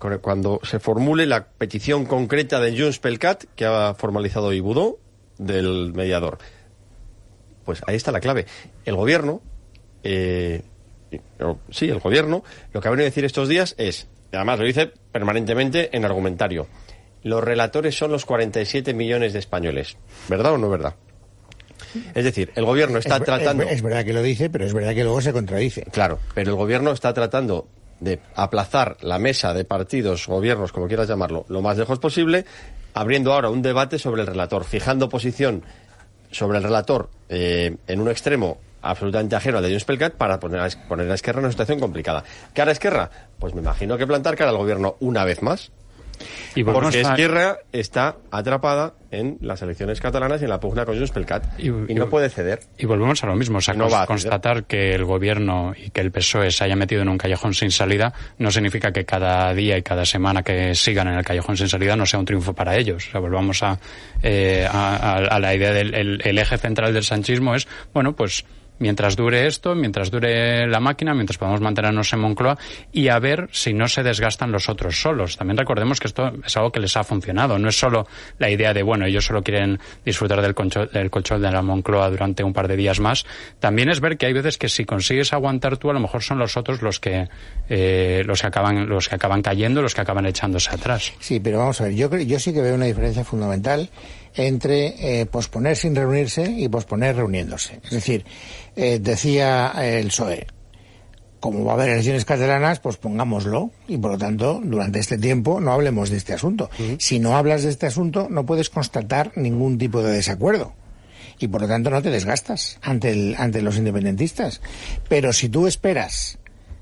cuando se formule la petición concreta de Junts pel Cat que ha formalizado hoy Budó del mediador. Pues ahí está la clave. El gobierno, eh, sí, el gobierno, lo que ha venido a decir estos días es, además lo dice permanentemente en argumentario, los relatores son los cuarenta y siete millones de españoles. ¿Verdad o no verdad? Es decir, el gobierno está es, tratando... Es, es verdad que lo dice, pero es verdad que luego se contradice. Claro, pero el gobierno está tratando de aplazar la mesa de partidos, gobiernos, como quieras llamarlo, lo más lejos posible, abriendo ahora un debate sobre el relator, fijando posición sobre el relator eh, en un extremo absolutamente ajeno al de Junts pel Cat para poner a, poner a Esquerra en una situación complicada. ¿Qué hará Esquerra? Pues me imagino que plantar cara al gobierno una vez más. Y porque a... Esquerra está atrapada en las elecciones catalanas y en la pugna con Junts pel Cat y, y no puede ceder. Y volvemos a lo mismo, o sea, no cons- constatar que el gobierno y que el P S O E se haya metido en un callejón sin salida no significa que cada día y cada semana que sigan en el callejón sin salida no sea un triunfo para ellos. O sea, volvamos a, eh, a, a la idea del el, el eje central del sanchismo es, bueno, pues mientras dure esto, mientras dure la máquina, mientras podamos mantenernos en Moncloa y a ver si no se desgastan los otros solos. También recordemos que esto es algo que les ha funcionado. No es solo la idea de, bueno, ellos solo quieren disfrutar del, concho, del colchón de la Moncloa durante un par de días más. También es ver que hay veces que si consigues aguantar tú, a lo mejor son los otros los que eh, los que acaban los que acaban cayendo, los que acaban echándose atrás. Sí, pero vamos a ver, yo, yo sí que veo una diferencia fundamental entre eh, posponer sin reunirse y posponer reuniéndose. Es decir, eh, decía el P S O E, como va a haber elecciones catalanas, pues pongámoslo y por lo tanto durante este tiempo no hablemos de este asunto. Uh-huh. Si no hablas de este asunto no puedes constatar ningún tipo de desacuerdo y por lo tanto no te desgastas ante, el, ante los independentistas. Pero si tú esperas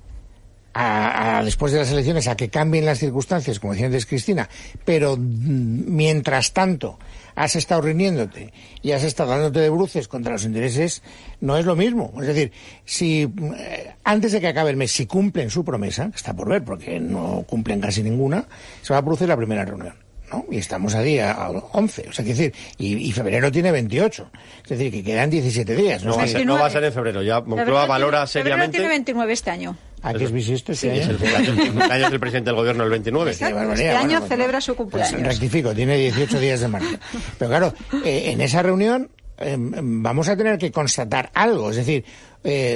A, a después de las elecciones a que cambien las circunstancias, como decía antes Cristina, pero mientras tanto has estado rindiéndote y has estado dándote de bruces contra los intereses, no es lo mismo. Es decir, si eh, antes de que acabe el mes, si cumplen su promesa, que está por ver porque no cumplen casi ninguna, se va a producir la primera reunión, ¿no? Y estamos a día once, o sea, que decir, y, y febrero tiene veintiocho, es decir, que quedan diecisiete días. No, no, va, a ser, no va a ser en febrero, ya Moncloa valora seriamente... Febrero tiene veintinueve este año. ¿A qué es bisiesto este sí, año? Es el cumpleaños del presidente del gobierno el veintinueve. Exacto, este año bueno, pues, celebra su cumpleaños. Pues rectifico, tiene dieciocho días de margen. Pero claro, eh, en esa reunión eh, vamos a tener que constatar algo, es decir, eh,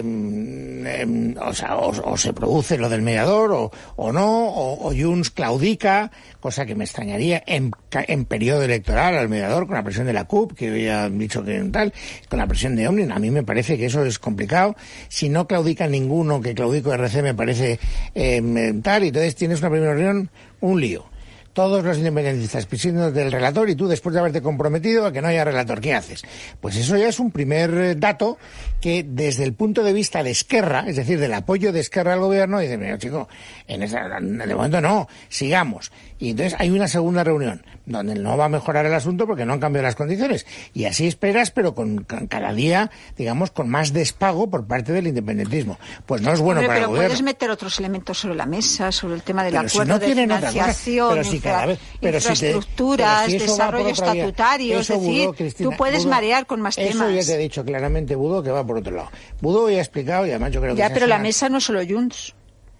eh, o sea, o, o se produce lo del mediador o, o no, o, o Junts claudica, cosa que me extrañaría en, en periodo electoral al mediador con la presión de la C U P, que había dicho que tal, con la presión de Òmnium. A mí me parece que eso es complicado. Si no claudica ninguno, que claudico R C me parece eh, tal, y entonces tienes una primera reunión, un lío. Todos los independentistas pidiendo del relator y tú, después de haberte comprometido a que no haya relator, ¿qué haces? Pues eso ya es un primer dato que desde el punto de vista de Esquerra, es decir, del apoyo de Esquerra al gobierno, dice, mira, chico, en esa, de momento no, sigamos. Y entonces hay una segunda reunión donde no va a mejorar el asunto porque no han cambiado las condiciones. Y así esperas, pero con, con cada día, digamos, con más despago por parte del independentismo. Pues no es bueno Hombre, para el pero gobierno. Pero puedes meter otros elementos sobre la mesa, sobre el tema del pero acuerdo si no de financiación, pero si cada vez, pero infraestructuras, si te, pero si desarrollo estatutario, es decir, Budó, Cristina, tú puedes Budó, marear con más eso temas. Eso ya te he dicho claramente, Budó, que va por otro lado. Budó ya ha explicado y además yo creo que... Ya, pero la una... mesa no solo Junts.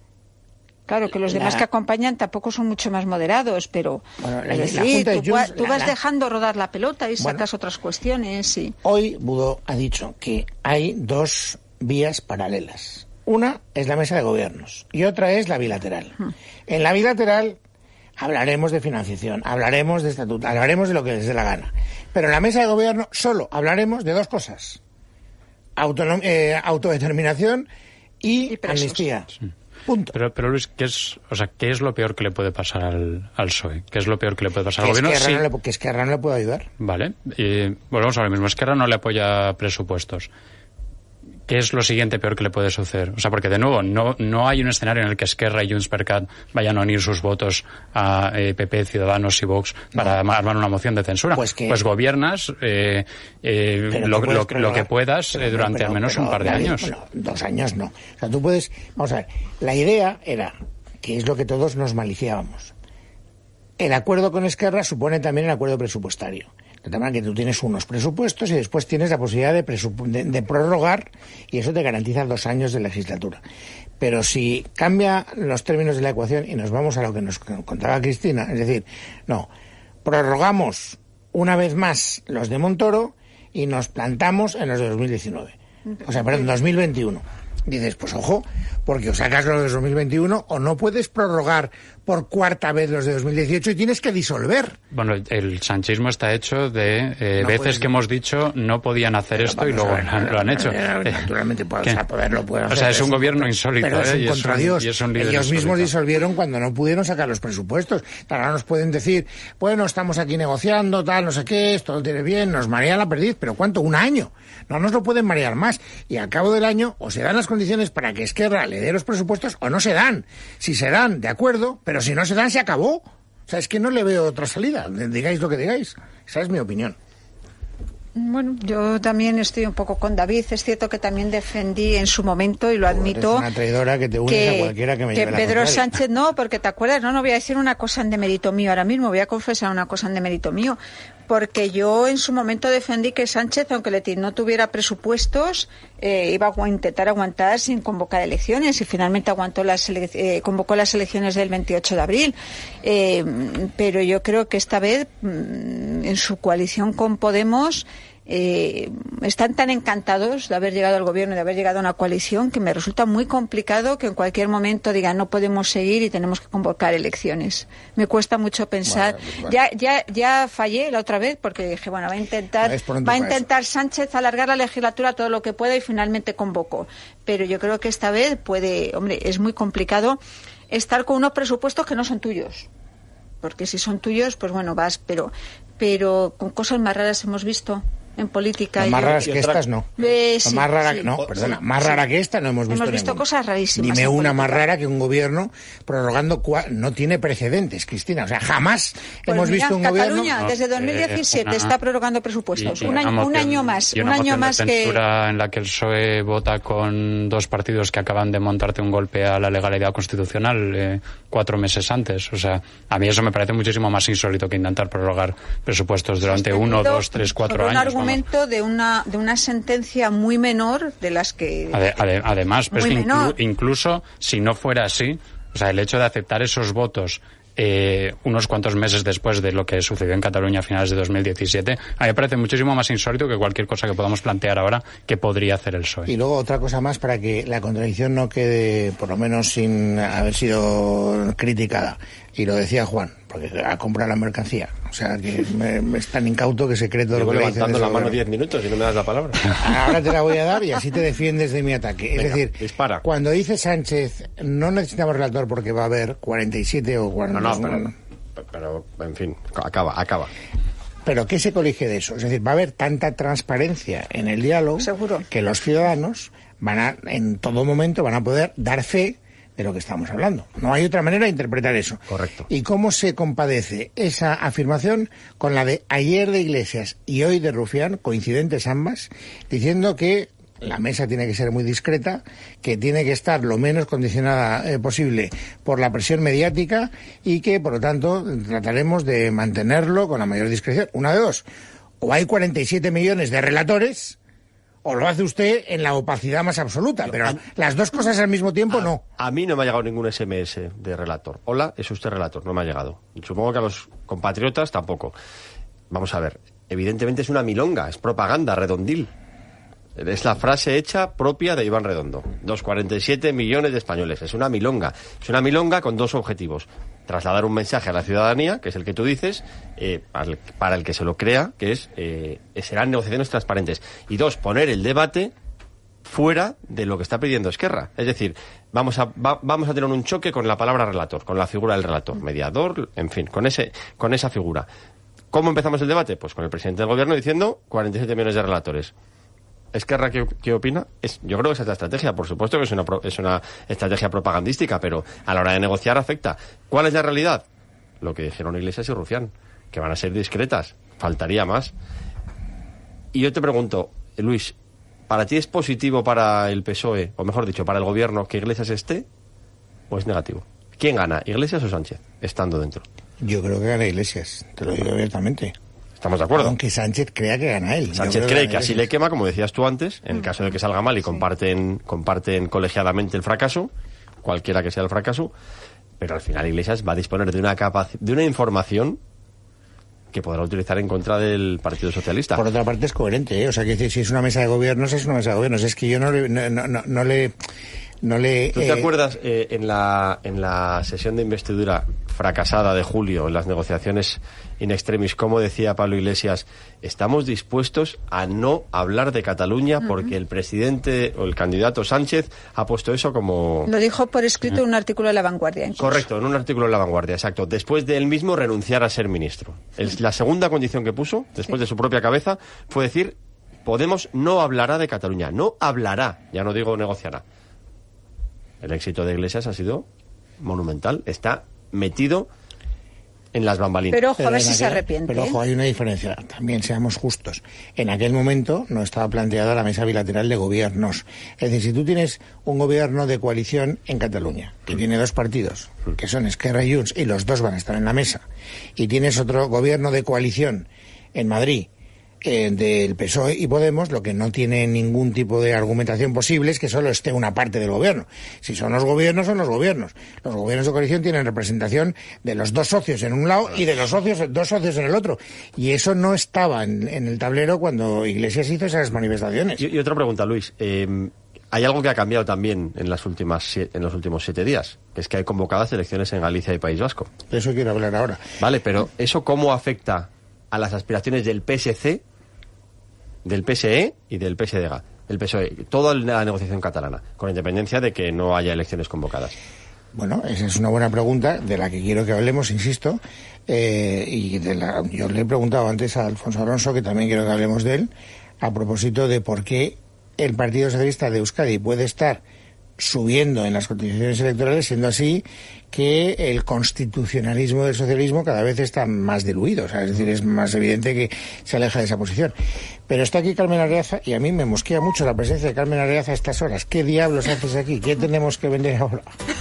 Claro, que los la... demás que acompañan tampoco son mucho más moderados, pero bueno, la, es la decir, Junta tú, Junts, tú la, vas la... dejando rodar la pelota y sacas bueno, otras cuestiones. Sí. Hoy Budó ha dicho que hay dos vías paralelas. Una es la mesa de gobiernos y otra es la bilateral. Hmm. En la bilateral hablaremos de financiación, hablaremos de estatuto, hablaremos de lo que les dé la gana. Pero en la mesa de gobierno solo hablaremos de dos cosas. Autonom- eh, autodeterminación y, y amnistía. Sí. Punto. Pero, pero Luis, ¿qué es, o sea, ¿qué es lo peor que le puede pasar al, al P S O E? ¿Qué es lo peor que le puede pasar al que gobierno? Esquerra sí. no le, que Esquerra no le puede ayudar. Vale. Y volvemos ahora mismo. Esquerra no le apoya presupuestos. ¿Qué es lo siguiente peor que le puede suceder? O sea, porque de nuevo, no no hay un escenario en el que Esquerra y Junts per Cat vayan a unir sus votos a eh, P P, Ciudadanos y Vox para no. armar una moción de censura. Pues, que... pues gobiernas eh, eh, lo, lo, lo que puedas pero, durante pero, al menos pero, un par de David, años. Bueno, dos años no. O sea, tú puedes... Vamos a ver, la idea era, que es lo que todos nos maliciábamos, el acuerdo con Esquerra supone también el acuerdo presupuestario. De tal manera que tú tienes unos presupuestos y después tienes la posibilidad de, presupu- de, de prorrogar, y eso te garantiza dos años de legislatura. Pero si cambia los términos de la ecuación y nos vamos a lo que nos contaba Cristina, es decir, no, prorrogamos una vez más los de Montoro y nos plantamos en los de dos mil diecinueve. O sea, perdón, dos mil veintiuno. Dices, pues ojo, porque o sacas los de dos mil veintiuno o no puedes prorrogar por cuarta vez los de dos mil dieciocho y tienes que disolver. Bueno, el sanchismo está hecho de eh, no veces puedes... que hemos dicho no podían hacer pero esto y luego ver, lo han hecho. Naturalmente, pues, o sea, poderlo pueden hacer. O sea, es un gobierno insólito. Pero es un ¿eh? contra Dios. Y es un líder Ellos insólito. mismos disolvieron cuando no pudieron sacar los presupuestos. Ahora nos pueden decir, bueno, estamos aquí negociando, tal, no sé qué, esto lo tiene bien, nos marea la perdiz, pero ¿cuánto? Un año. No nos lo pueden marear más. Y al cabo del año, o se dan las condiciones para que Esquerra le dé los presupuestos, o no se dan. Si se dan, de acuerdo, pero si no se dan, se acabó. O sea, es que no le veo otra salida. Digáis lo que digáis. Esa es mi opinión. Bueno, yo también estoy un poco con David. Es cierto que también defendí en su momento, y lo admito, eres una traidora que te unes que, a cualquiera que me que lleve la Pedro contraria. Sánchez no, porque te acuerdas, no, no voy a decir una cosa en demérito mío ahora mismo, voy a confesar una cosa en demérito mío, porque yo en su momento defendí que Sánchez, aunque le no tuviera presupuestos, eh, iba a intentar aguantar sin convocar elecciones, y finalmente aguantó las ele- eh, convocó las elecciones del veintiocho de abril. Eh, pero yo creo que esta vez, mm, en su coalición con Podemos, Eh, están tan encantados de haber llegado al gobierno y de haber llegado a una coalición que me resulta muy complicado que en cualquier momento digan no podemos seguir y tenemos que convocar elecciones. Me cuesta mucho pensar. Bueno, bueno. Ya, ya, ya fallé la otra vez porque dije, bueno, va a intentar, Es pronto va a para intentar Sánchez alargar la legislatura todo lo que pueda y finalmente convocó. Pero yo creo que esta vez puede, hombre, es muy complicado estar con unos presupuestos que no son tuyos. Porque si son tuyos, pues bueno, vas, pero, pero con cosas más raras hemos visto en política. No, más yo- raras que estas no. Eh, No, sí, más rara sí. que, no, Sí, perdona, sí, más sí. rara que esta no hemos visto Hemos visto ninguna. cosas rarísimas Dime en una política. más rara que un gobierno prorrogando cua- no tiene precedentes, Cristina. O sea, jamás Pues hemos mira, visto un Cataluña gobierno. desde dos mil diecisiete Eh, está prorrogando presupuestos. Y- y un año, una un moción- año más, y un una año moción de más que censura en la que el P S O E vota con dos partidos que acaban de montarte un golpe a la legalidad constitucional eh, cuatro meses antes. O sea, a mí eso me parece muchísimo más insólito que intentar prorrogar presupuestos durante uno, sostenido dos, tres, cuatro sobre años. un argumento de una de una sentencia muy menor de las que Ade- ade- además, pero es Muy que inclu- menor. incluso si no fuera así, o sea, el hecho de aceptar esos votos eh, unos cuantos meses después de lo que sucedió en Cataluña a finales de dos mil diecisiete, a mí me parece muchísimo más insólito que cualquier cosa que podamos plantear ahora que podría hacer el P S O E. Y luego otra cosa más para que la contradicción no quede, por lo menos sin haber sido criticada. Y lo decía Juan, porque ha comprado la mercancía. O sea, que me- me es tan incauto que se cree todo Llevo lo que le dicen levantando de la su mano gobierno. diez minutos y no me das la palabra. Ahora te la voy a dar y así te defiendes de mi ataque. Es Venga, decir, dispara. cuando dice Sánchez, no necesitamos relator porque va a haber cuarenta y siete o cuarenta. No, no, pero, pero, en fin, acaba, acaba. Pero ¿qué se colige de eso? Es decir, va a haber tanta transparencia en el diálogo Seguro. que los ciudadanos van a, en todo momento, van a poder dar fe de lo que estamos hablando. No hay otra manera de interpretar eso. Correcto. ¿Y cómo se compadece esa afirmación con la de ayer de Iglesias y hoy de Rufián, coincidentes ambas, diciendo que la mesa tiene que ser muy discreta, que tiene que estar lo menos condicionada eh, posible por la presión mediática y que, por lo tanto, trataremos de mantenerlo con la mayor discreción? Una de dos. O hay cuarenta y siete millones de relatores, o lo hace usted en la opacidad más absoluta. Pero las dos cosas al mismo tiempo no. A mí no me ha llegado ningún S M S de relator. Hola, es usted relator, no me ha llegado. Supongo que a los compatriotas tampoco. Vamos a ver, evidentemente es una milonga, es propaganda, redondil. Es la frase hecha propia de Iván Redondo. Dos cuarenta y siete millones de españoles. Es una milonga. Es una milonga con dos objetivos. Trasladar un mensaje a la ciudadanía, que es el que tú dices, eh, para, el, para el que se lo crea, que es eh, serán negociaciones transparentes. Y dos, poner el debate fuera de lo que está pidiendo Esquerra. Es decir, vamos a, va, vamos a tener un choque con la palabra relator, con la figura del relator, mediador, en fin, con, ese, con esa figura. ¿Cómo empezamos el debate? Pues con el presidente del gobierno diciendo cuarenta y siete millones de relatores. ¿Esquerra qué, qué opina? Es, yo creo que esa es la estrategia. Por supuesto que es una, pro, es una estrategia propagandística, pero a la hora de negociar afecta. ¿Cuál es la realidad? Lo que dijeron Iglesias y Rufián, que van a ser discretas. Faltaría más. Y yo te pregunto, Luis, ¿para ti es positivo para el P S O E, o mejor dicho, para el gobierno, que Iglesias esté, o es negativo? ¿Quién gana, Iglesias o Sánchez, estando dentro? Yo creo que gana Iglesias, te lo digo abiertamente. Estamos de acuerdo. Aunque Sánchez crea que gana él. Sánchez cree que así le quema, como decías tú antes, en el caso de que salga mal y comparten, comparten colegiadamente el fracaso, cualquiera que sea el fracaso, pero al final Iglesias va a disponer de una capac- de una información que podrá utilizar en contra del Partido Socialista. Por otra parte es coherente, ¿eh? O sea, que decir, si es una mesa de gobiernos, es una mesa de gobiernos. Es que yo no le... No, no, no, no le No le, ¿Tú te eh... acuerdas eh, en la en la sesión de investidura fracasada de julio, en las negociaciones in extremis, cómo decía Pablo Iglesias, estamos dispuestos a no hablar de Cataluña uh-huh. porque el presidente o el candidato Sánchez ha puesto eso como... Lo dijo por escrito en un artículo de La Vanguardia. Incluso. Correcto, en un artículo de La Vanguardia, exacto. Después de él mismo renunciar a ser ministro. El, la segunda condición que puso, después sí. de su propia cabeza, fue decir, Podemos no hablará de Cataluña, no hablará, ya no digo negociará. El éxito de Iglesias ha sido monumental. Está metido en las bambalinas. Pero ojo, pero a ver si aquel, se arrepiente. Pero ojo, hay una diferencia. También seamos justos. En aquel momento no estaba planteada la mesa bilateral de gobiernos. Es decir, si tú tienes un gobierno de coalición en Cataluña, que tiene dos partidos, que son Esquerra y Junts, y los dos van a estar en la mesa, y tienes otro gobierno de coalición en Madrid, Eh, del P S O E y Podemos, lo que no tiene ningún tipo de argumentación posible es que solo esté una parte del gobierno. Si son los gobiernos, son los gobiernos. Los gobiernos de coalición tienen representación de los dos socios en un lado y de los socios, dos socios en el otro. Y eso no estaba en, en el tablero cuando Iglesias hizo esas manifestaciones. Y, y otra pregunta, Luis. Eh, hay algo que ha cambiado también en las últimas en los últimos siete días, que es que hay convocadas elecciones en Galicia y País Vasco. De eso quiero hablar ahora. Vale, pero ¿eso cómo afecta a las aspiraciones del P S C, del P S E y del P S D G, el P S O E, toda la negociación catalana, con independencia de que no haya elecciones convocadas? Bueno, esa es una buena pregunta de la que quiero que hablemos, insisto, eh, y de la, yo le he preguntado antes a Alfonso Alonso, que también quiero que hablemos de él, a propósito de por qué el Partido Socialista de Euskadi puede estar subiendo en las cotizaciones electorales, siendo así que el constitucionalismo del socialismo cada vez está más diluido, o sea, es decir, es más evidente que se aleja de esa posición. Pero está aquí Carmen Arreaza y a mí me mosquea mucho la presencia de Carmen Arreaza a estas horas. ¿Qué diablos haces aquí? ¿Qué tenemos que vender ahora?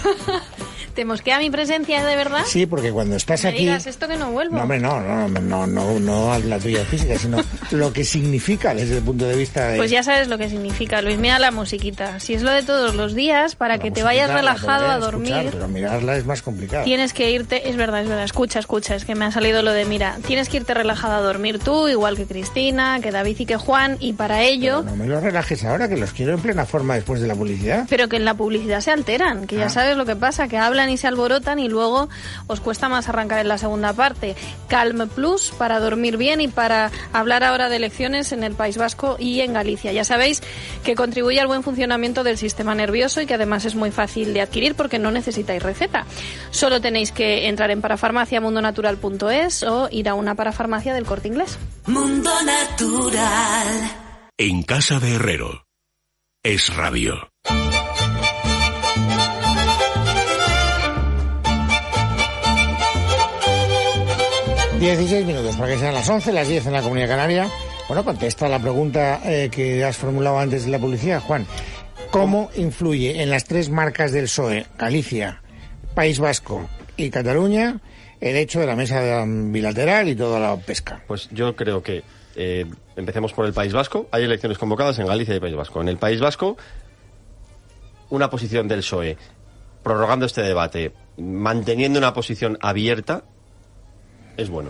¿Te mosquea mi presencia de verdad? Sí, porque cuando estás ¿Me aquí... digas esto que no vuelvo? No, hombre, no, no, no, no, no a la tuya física, sino lo que significa desde el punto de vista de... Pues ya sabes lo que significa, Luis, mira la musiquita. Si es lo de todos los días, para la que te vayas relajado a dormir... Escuchar, pero mirarla es más complicado. Tienes que irte... Es verdad, es verdad, escucha, escucha, es que me ha salido lo de, mira, tienes que irte relajado a dormir tú, igual que Cristina, que David y que Juan, y para ello... Pero no me los relajes ahora, que los quiero en plena forma después de la publicidad. Pero que en la publicidad se alteran, que ya ah. sabes lo que pasa, que hablan y se alborotan y luego os cuesta más arrancar en la segunda parte. Calm Plus para dormir bien y para hablar ahora de elecciones en el País Vasco y en Galicia. Ya sabéis que contribuye al buen funcionamiento del sistema nervioso y que además es muy fácil de adquirir porque no necesitáis receta. Solo tenéis que entrar en parafarmacia mundo natural punto es o ir a una parafarmacia del Corte Inglés. Mundo Natural. En casa de Herrero. Es radio. dieciséis minutos para que sean las once, las diez en la Comunidad Canaria. Bueno, contesta la pregunta eh, que has formulado antes de la publicidad, Juan. ¿Cómo influye en las tres marcas del P S O E, Galicia, País Vasco y Cataluña, el hecho de la mesa bilateral y toda la pesca? Pues yo creo que eh, empecemos por el País Vasco. Hay elecciones convocadas en Galicia y País Vasco. En el País Vasco, una posición del P S O E, prorrogando este debate, manteniendo una posición abierta, es bueno.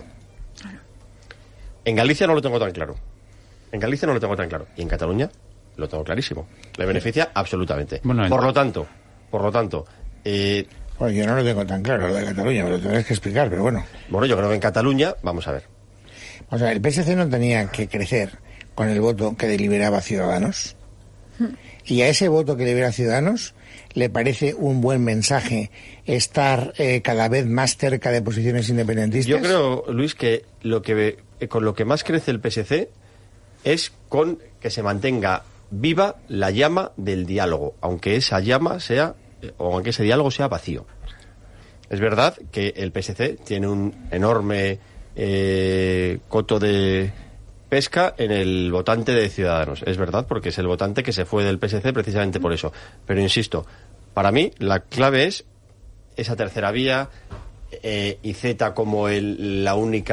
En Galicia no lo tengo tan claro. En Galicia no lo tengo tan claro. Y en Cataluña lo tengo clarísimo. Le beneficia absolutamente. Bueno, por lo tanto, por lo tanto... Eh, bueno, yo no lo tengo tan claro, lo de Cataluña, me lo tendrás que explicar, pero bueno. Bueno, yo creo que en Cataluña, vamos a ver. O sea, el P S C no tenía que crecer con el voto que deliberaba Ciudadanos. Y a ese voto que libera Ciudadanos le parece un buen mensaje estar eh, cada vez más cerca de posiciones independentistas. Yo creo, Luis, que lo que con lo que más crece el P S C es con que se mantenga viva la llama del diálogo, aunque esa llama sea, o aunque ese diálogo sea vacío. Es verdad que el P S C tiene un enorme eh, coto de pesca en el votante de Ciudadanos. Es verdad, porque es el votante que se fue del P S C precisamente por eso. Pero insisto, para mí la clave es esa tercera vía, eh, y Z como el, la única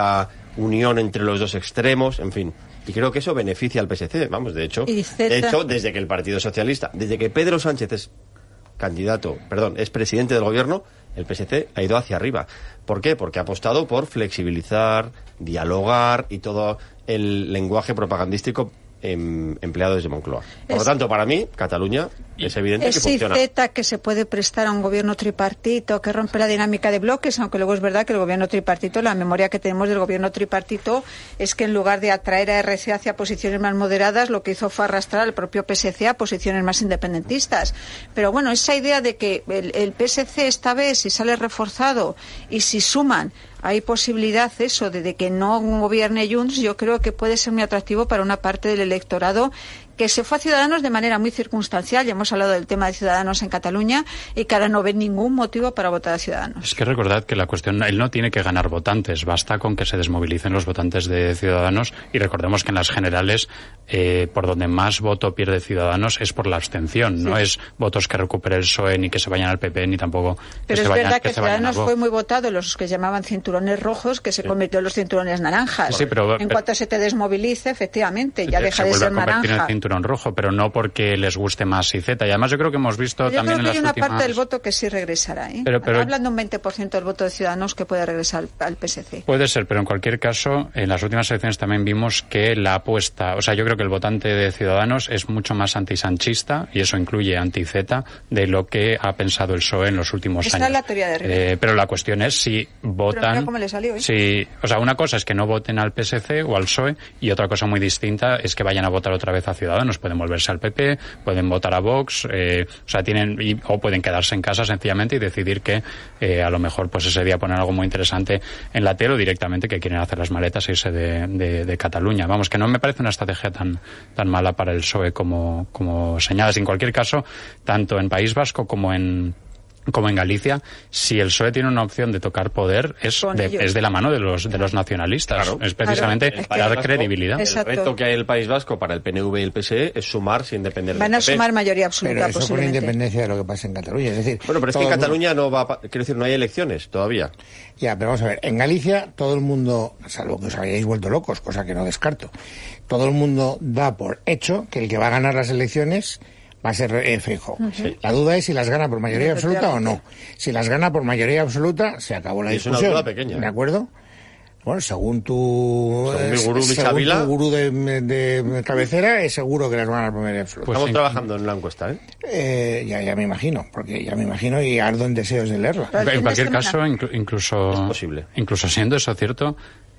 unión entre los dos extremos, en fin. Y creo que eso beneficia al P S C, vamos, de hecho, de hecho, desde que el Partido Socialista, desde que Pedro Sánchez es candidato, perdón, es presidente del gobierno, el P S C ha ido hacia arriba. ¿Por qué? Porque ha apostado por flexibilizar, dialogar y todo el lenguaje propagandístico em, empleado desde Moncloa. Por Es, lo tanto, para mí, Cataluña es evidente es que funciona. Es Z que se puede prestar a un gobierno tripartito que rompe la dinámica de bloques, aunque luego es verdad que el gobierno tripartito, la memoria que tenemos del gobierno tripartito es que en lugar de atraer a R C hacia posiciones más moderadas, lo que hizo fue arrastrar al propio P S C a posiciones más independentistas. Pero bueno, esa idea de que el, el P S C esta vez, si sale reforzado y si suman, hay posibilidad eso de, de que no gobierne Junts, yo creo que puede ser muy atractivo para una parte del electorado que se fue a Ciudadanos de manera muy circunstancial. Ya hemos hablado del tema de Ciudadanos en Cataluña y que ahora no ven ningún motivo para votar a Ciudadanos. Es que recordad que la cuestión, él no tiene que ganar votantes, basta con que se desmovilicen los votantes de Ciudadanos, y recordemos que en las generales eh, por donde más voto pierde Ciudadanos es por la abstención, sí. No es votos que recupere el P S O E ni que se vayan al P P ni tampoco Pero que es se vayan, verdad que, que Ciudadanos fue muy votado, los que llamaban cinturones rojos, que se sí. convirtió en los cinturones naranjas. Sí, pero, en pero, cuanto se te desmovilice, efectivamente, ya deja se de ser naranja. Rojo, pero no porque les guste más I Z. Y además yo creo que hemos visto yo también creo que en las hay una últimas... parte del voto que sí regresará, ¿eh? Pero, pero... Hablan de un veinte por ciento del voto de Ciudadanos que puede regresar al, al P S C. Puede ser, pero en cualquier caso, en las últimas elecciones también vimos que la apuesta, o sea, yo creo que el votante de Ciudadanos es mucho más antisanchista, y eso incluye anti-Z, de lo que ha pensado el P S O E en los últimos Esta años. Es la teoría de Rivera. Eh, pero la cuestión es si votan... Pero cómo le salió, ¿eh? Si, o sea, una cosa es que no voten al P S C o al P S O E, y otra cosa muy distinta es que vayan a votar otra vez a Ciudadanos. Pueden volverse al P P, pueden votar a Vox, eh, o sea, tienen, y, o pueden quedarse en casa sencillamente y decidir que eh, a lo mejor pues ese día ponen algo muy interesante en la tele, o directamente que quieren hacer las maletas e irse de, de, de Cataluña. Vamos, que no me parece una estrategia tan tan mala para el P S O E como, como señalas. En cualquier caso, tanto en País Vasco como en como en Galicia, si el P S O E tiene una opción de tocar poder, es de, es de la mano de los de los nacionalistas. Claro, es precisamente claro, es dar Vasco, credibilidad. Exacto. El reto que hay en el País Vasco para el P N V y el P S E es sumar sin depender Van del P P. Van a sumar mayoría absoluta, pero eso con independencia de lo que pasa en Cataluña. Es decir, bueno, pero es que en Cataluña mundo... no va, quiero decir, no hay elecciones todavía. Ya, pero vamos a ver, en Galicia todo el mundo, salvo que os hayáis vuelto locos, cosa que no descarto, todo el mundo da por hecho que el que va a ganar las elecciones va a ser eh, Feijóo. Sí. La duda es si las gana por mayoría absoluta o no. Si las gana por mayoría absoluta, se acabó la y discusión. Es una duda pequeña. ¿De acuerdo? Bueno, según tu, según mi gurú, eh, según tu gurú de, de, de cabecera, es seguro que las van a ganar por mayoría absoluta. Pues estamos sí. trabajando en la encuesta, ¿eh? eh ya, ya me imagino, porque ya me imagino y ardo en deseos de leerla. En cualquier caso, inclu incluso, es posible. incluso siendo eso cierto,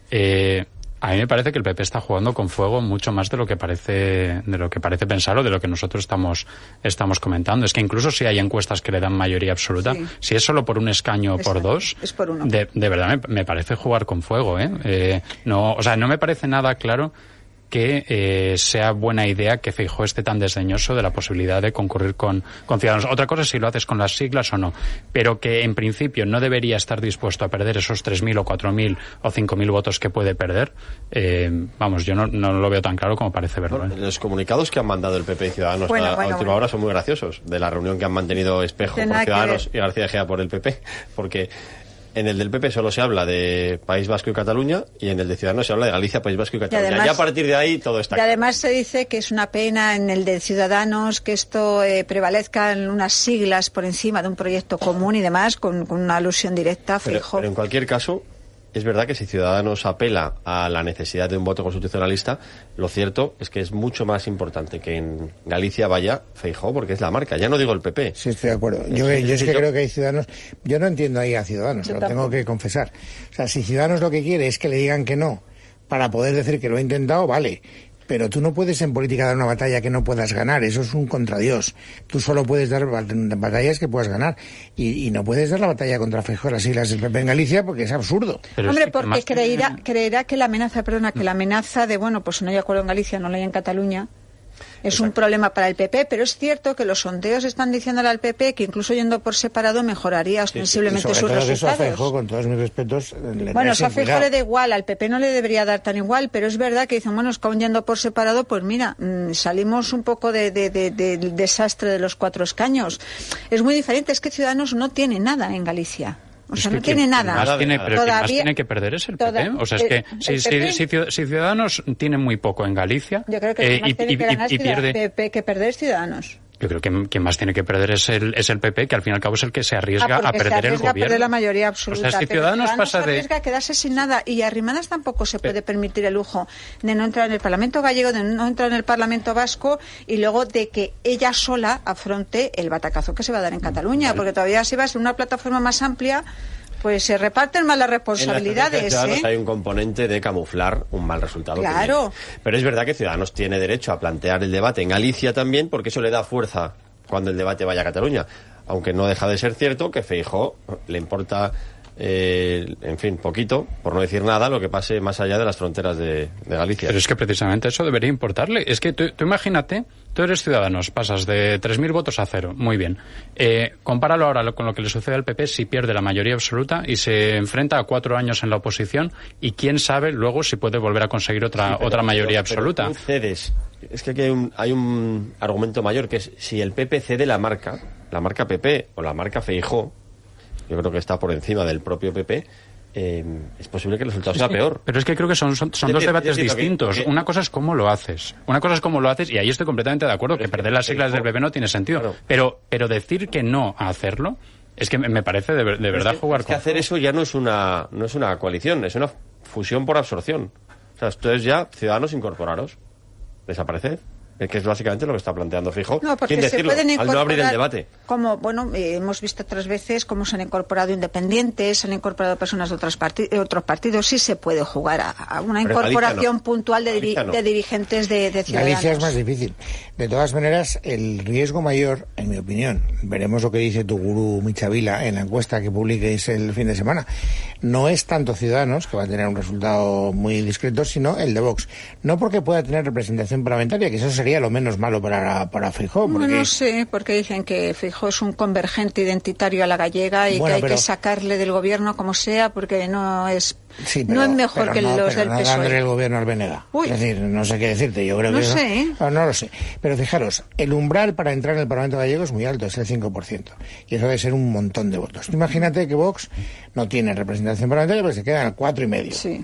eh, a mí me parece que el P P está jugando con fuego mucho más de lo que parece de lo que parece pensar o de lo que nosotros estamos estamos comentando. Es que incluso si hay encuestas que le dan mayoría absoluta, sí. si es solo por un escaño o por dos, es por uno. De, de verdad me, me parece jugar con fuego, ¿eh? Eh, no, o sea, no me parece nada claro que eh, sea buena idea que Feijóo esté tan desdeñoso de la posibilidad de concurrir con, con Ciudadanos. Otra cosa es si lo haces con las siglas o no, pero que en principio no debería estar dispuesto a perder esos tres mil o cuatro mil o cinco mil votos que puede perder, eh, vamos, yo no, no lo veo tan claro como parece verlo. Bueno, ¿eh? Los comunicados que han mandado el P P y Ciudadanos bueno, a, bueno, a última bueno. hora son muy graciosos, de la reunión que han mantenido Espejo por Ciudadanos y García Egea por el P P, porque en el del P P solo se habla de País Vasco y Cataluña, y en el de Ciudadanos se habla de Galicia, País Vasco y Cataluña. Y, además, y a partir de ahí todo está y claro. Además se dice que es una pena en el de Ciudadanos que esto eh, prevalezca en unas siglas por encima de un proyecto común y demás, con, con una alusión directa a Feijóo. Pero, pero en cualquier caso, es verdad que si Ciudadanos apela a la necesidad de un voto constitucionalista, lo cierto es que es mucho más importante que en Galicia vaya Feijóo, porque es la marca. Ya no digo el P P. Sí, estoy de acuerdo. Yo, yo, yo es que creo que hay Ciudadanos... Yo no entiendo ahí a Ciudadanos, lo tengo que confesar. O sea, si Ciudadanos lo que quiere es que le digan que no para poder decir que lo ha intentado, vale. Pero tú no puedes en política dar una batalla que no puedas ganar, eso es un contradios. Tú solo puedes dar batallas que puedas ganar y, y no puedes dar la batalla contra Feijóo las siglas del P P en Galicia porque es absurdo. Pero Hombre, es porque creerá, creerá que la amenaza, perdona, que la amenaza de, bueno, pues no hay acuerdo en Galicia, no lo hay en Cataluña, es Exacto. un problema para el P P, pero es cierto que los sondeos están diciéndole al P P que incluso yendo por separado mejoraría ostensiblemente sí, sí. sus todo resultados. Eso a Feijóo, con todos mis respetos, le bueno, a Feijóo le da igual, al P P no le debería dar tan igual, pero es verdad que dicen, bueno, es que aún yendo por separado, pues mira, mmm, salimos un poco de, de, de, de, del desastre de los cuatro escaños. Es muy diferente, es que Ciudadanos no tiene nada en Galicia. O sea, es que no tiene nada. Más tiene, pero Todavía, quien más tiene que perder es el P P. toda, O sea, es que el, si, el si, si, si Ciudadanos tiene muy poco en Galicia, yo creo que eh, el que más y, tiene y, que ganar y, y es pierde... P P que perder es Ciudadanos. Yo creo que quien más tiene que perder es el, es el P P, que al fin y al cabo es el que se arriesga ah, a perder se arriesga el gobierno. A perder la mayoría absoluta. O sea, si pero Ciudadanos, Ciudadanos pasa se arriesga de... a quedarse sin nada, y Arrimadas tampoco se puede permitir el lujo de no entrar en el Parlamento gallego, de no entrar en el Parlamento vasco, y luego de que ella sola afronte el batacazo que se va a dar en Cataluña, vale. Porque todavía si va a ser una plataforma más amplia, pues se reparten más las responsabilidades. En la Ciudadanos ¿eh? hay un componente de camuflar un mal resultado. Claro. Pero es verdad que Ciudadanos tiene derecho a plantear el debate en Galicia también, porque eso le da fuerza cuando el debate vaya a Cataluña. Aunque no deja de ser cierto que Feijóo le importa, eh, en fin, poquito, por no decir nada, lo que pase más allá de las fronteras de, de Galicia. Pero es que precisamente eso debería importarle. Es que tú, tú imagínate, tú eres Ciudadanos, pasas de tres mil votos a cero, muy bien. Eh, compáralo ahora con lo que le sucede al P P si pierde la mayoría absoluta y se enfrenta a cuatro años en la oposición, y quién sabe luego si puede volver a conseguir otra, sí, pero, otra mayoría pero, absoluta. Pero tú cedes. Es que aquí hay un, hay un argumento mayor, que es si el P P cede la marca, la marca P P o la marca Feijóo, yo creo que está por encima del propio P P, eh, es posible que el resultado es sea que, peor. Pero es que creo que son, son, son dos decir, debates decir, distintos. que, que, una cosa es cómo lo haces. Una cosa es cómo lo haces, y ahí estoy completamente de acuerdo, que perder las siglas del P P no tiene sentido. Claro. Pero, pero decir que no a hacerlo, es que me parece de, de verdad es que, jugar es que con... hacer eso ya no es una no es una coalición, es una fusión por absorción. O sea, esto es ya Ciudadanos incorporaros. Desaparecer. Que es básicamente lo que está planteando Feijóo. No, porque ¿Quién se decirlo? pueden Al no abrir el debate. Como, bueno, eh, hemos visto otras veces cómo se han incorporado independientes, se han incorporado personas de otros, parti de otros partidos. Sí se puede jugar a, a una Pero incorporación no. puntual de, diri no. de dirigentes de, de Ciudadanos. Galicia es más difícil. De todas maneras, el riesgo mayor, en mi opinión, veremos lo que dice tu gurú Michavila en la encuesta que publiquéis el fin de semana, no es tanto Ciudadanos, que va a tener un resultado muy discreto, sino el de Vox. No porque pueda tener representación parlamentaria, que eso sería lo menos malo para, para Feijóo. Porque... No, no sé, porque dicen que Feijóo es un convergente identitario a la gallega y bueno, que hay pero... que sacarle del gobierno como sea, porque no es sí, pero, no es mejor que no, los del no P S O E. Dándole el gobierno al B N G. Uy. Es decir, no sé qué decirte, yo creo no que... Sé, ¿eh? no, no lo sé. Pero fijaros, el umbral para entrar en el Parlamento gallego es muy alto, es el cinco por ciento. Y eso debe ser un montón de votos. Imagínate que Vox no tiene representación parlamentaria, pero se queda al cuatro y medio. Sí.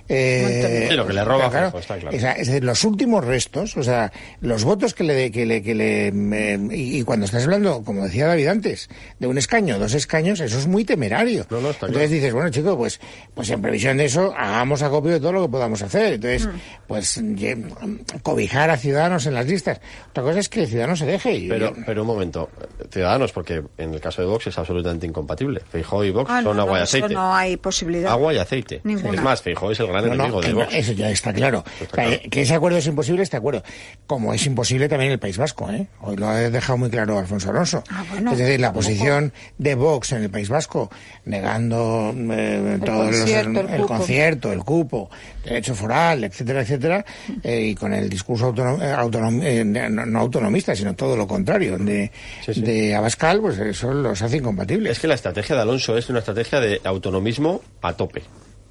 Eh, sí, lo que le roba claro, Feijóo, está claro. O sea, es decir, los últimos restos, o sea, los votos que le... Que le, que le eh, y, y cuando estás hablando, como decía David antes, de un escaño, dos escaños, eso es muy temerario. No, no, está Entonces claro. dices, bueno, chico, pues pues en previsión de eso, hagamos acopio de todo lo que podamos hacer. Entonces, mm. pues cobijar a Ciudadanos en las listas. Otra cosa es que Ciudadanos se deje. Y pero, yo... pero un momento, Ciudadanos, porque en el caso de Vox es absolutamente incompatible. Feijóo y Vox ah, son no, agua no, y aceite. Eso no hay posibilidad. Agua y aceite. Ninguna. Es más, Feijóo es el gran no, enemigo no, de Vox. Eso ya está claro. Está o sea, claro. Que ese acuerdo es imposible, este acuerdo. Como es imposible también el País Vasco, ¿eh? Hoy lo ha dejado muy claro Alfonso Alonso. Ah, bueno, es decir, la posición poco. de Vox en el País Vasco, negando eh, el, todos concierto, los, el, el concierto, el cupo, derecho foral, etcétera, etcétera, eh, y con el discurso autonom, autonom, eh, no, no autonomista, sino todo lo contrario, de, sí, sí. de Abascal, pues eso los hace incompatibles. Es que la estrategia de Alonso es una estrategia de autonomismo a tope.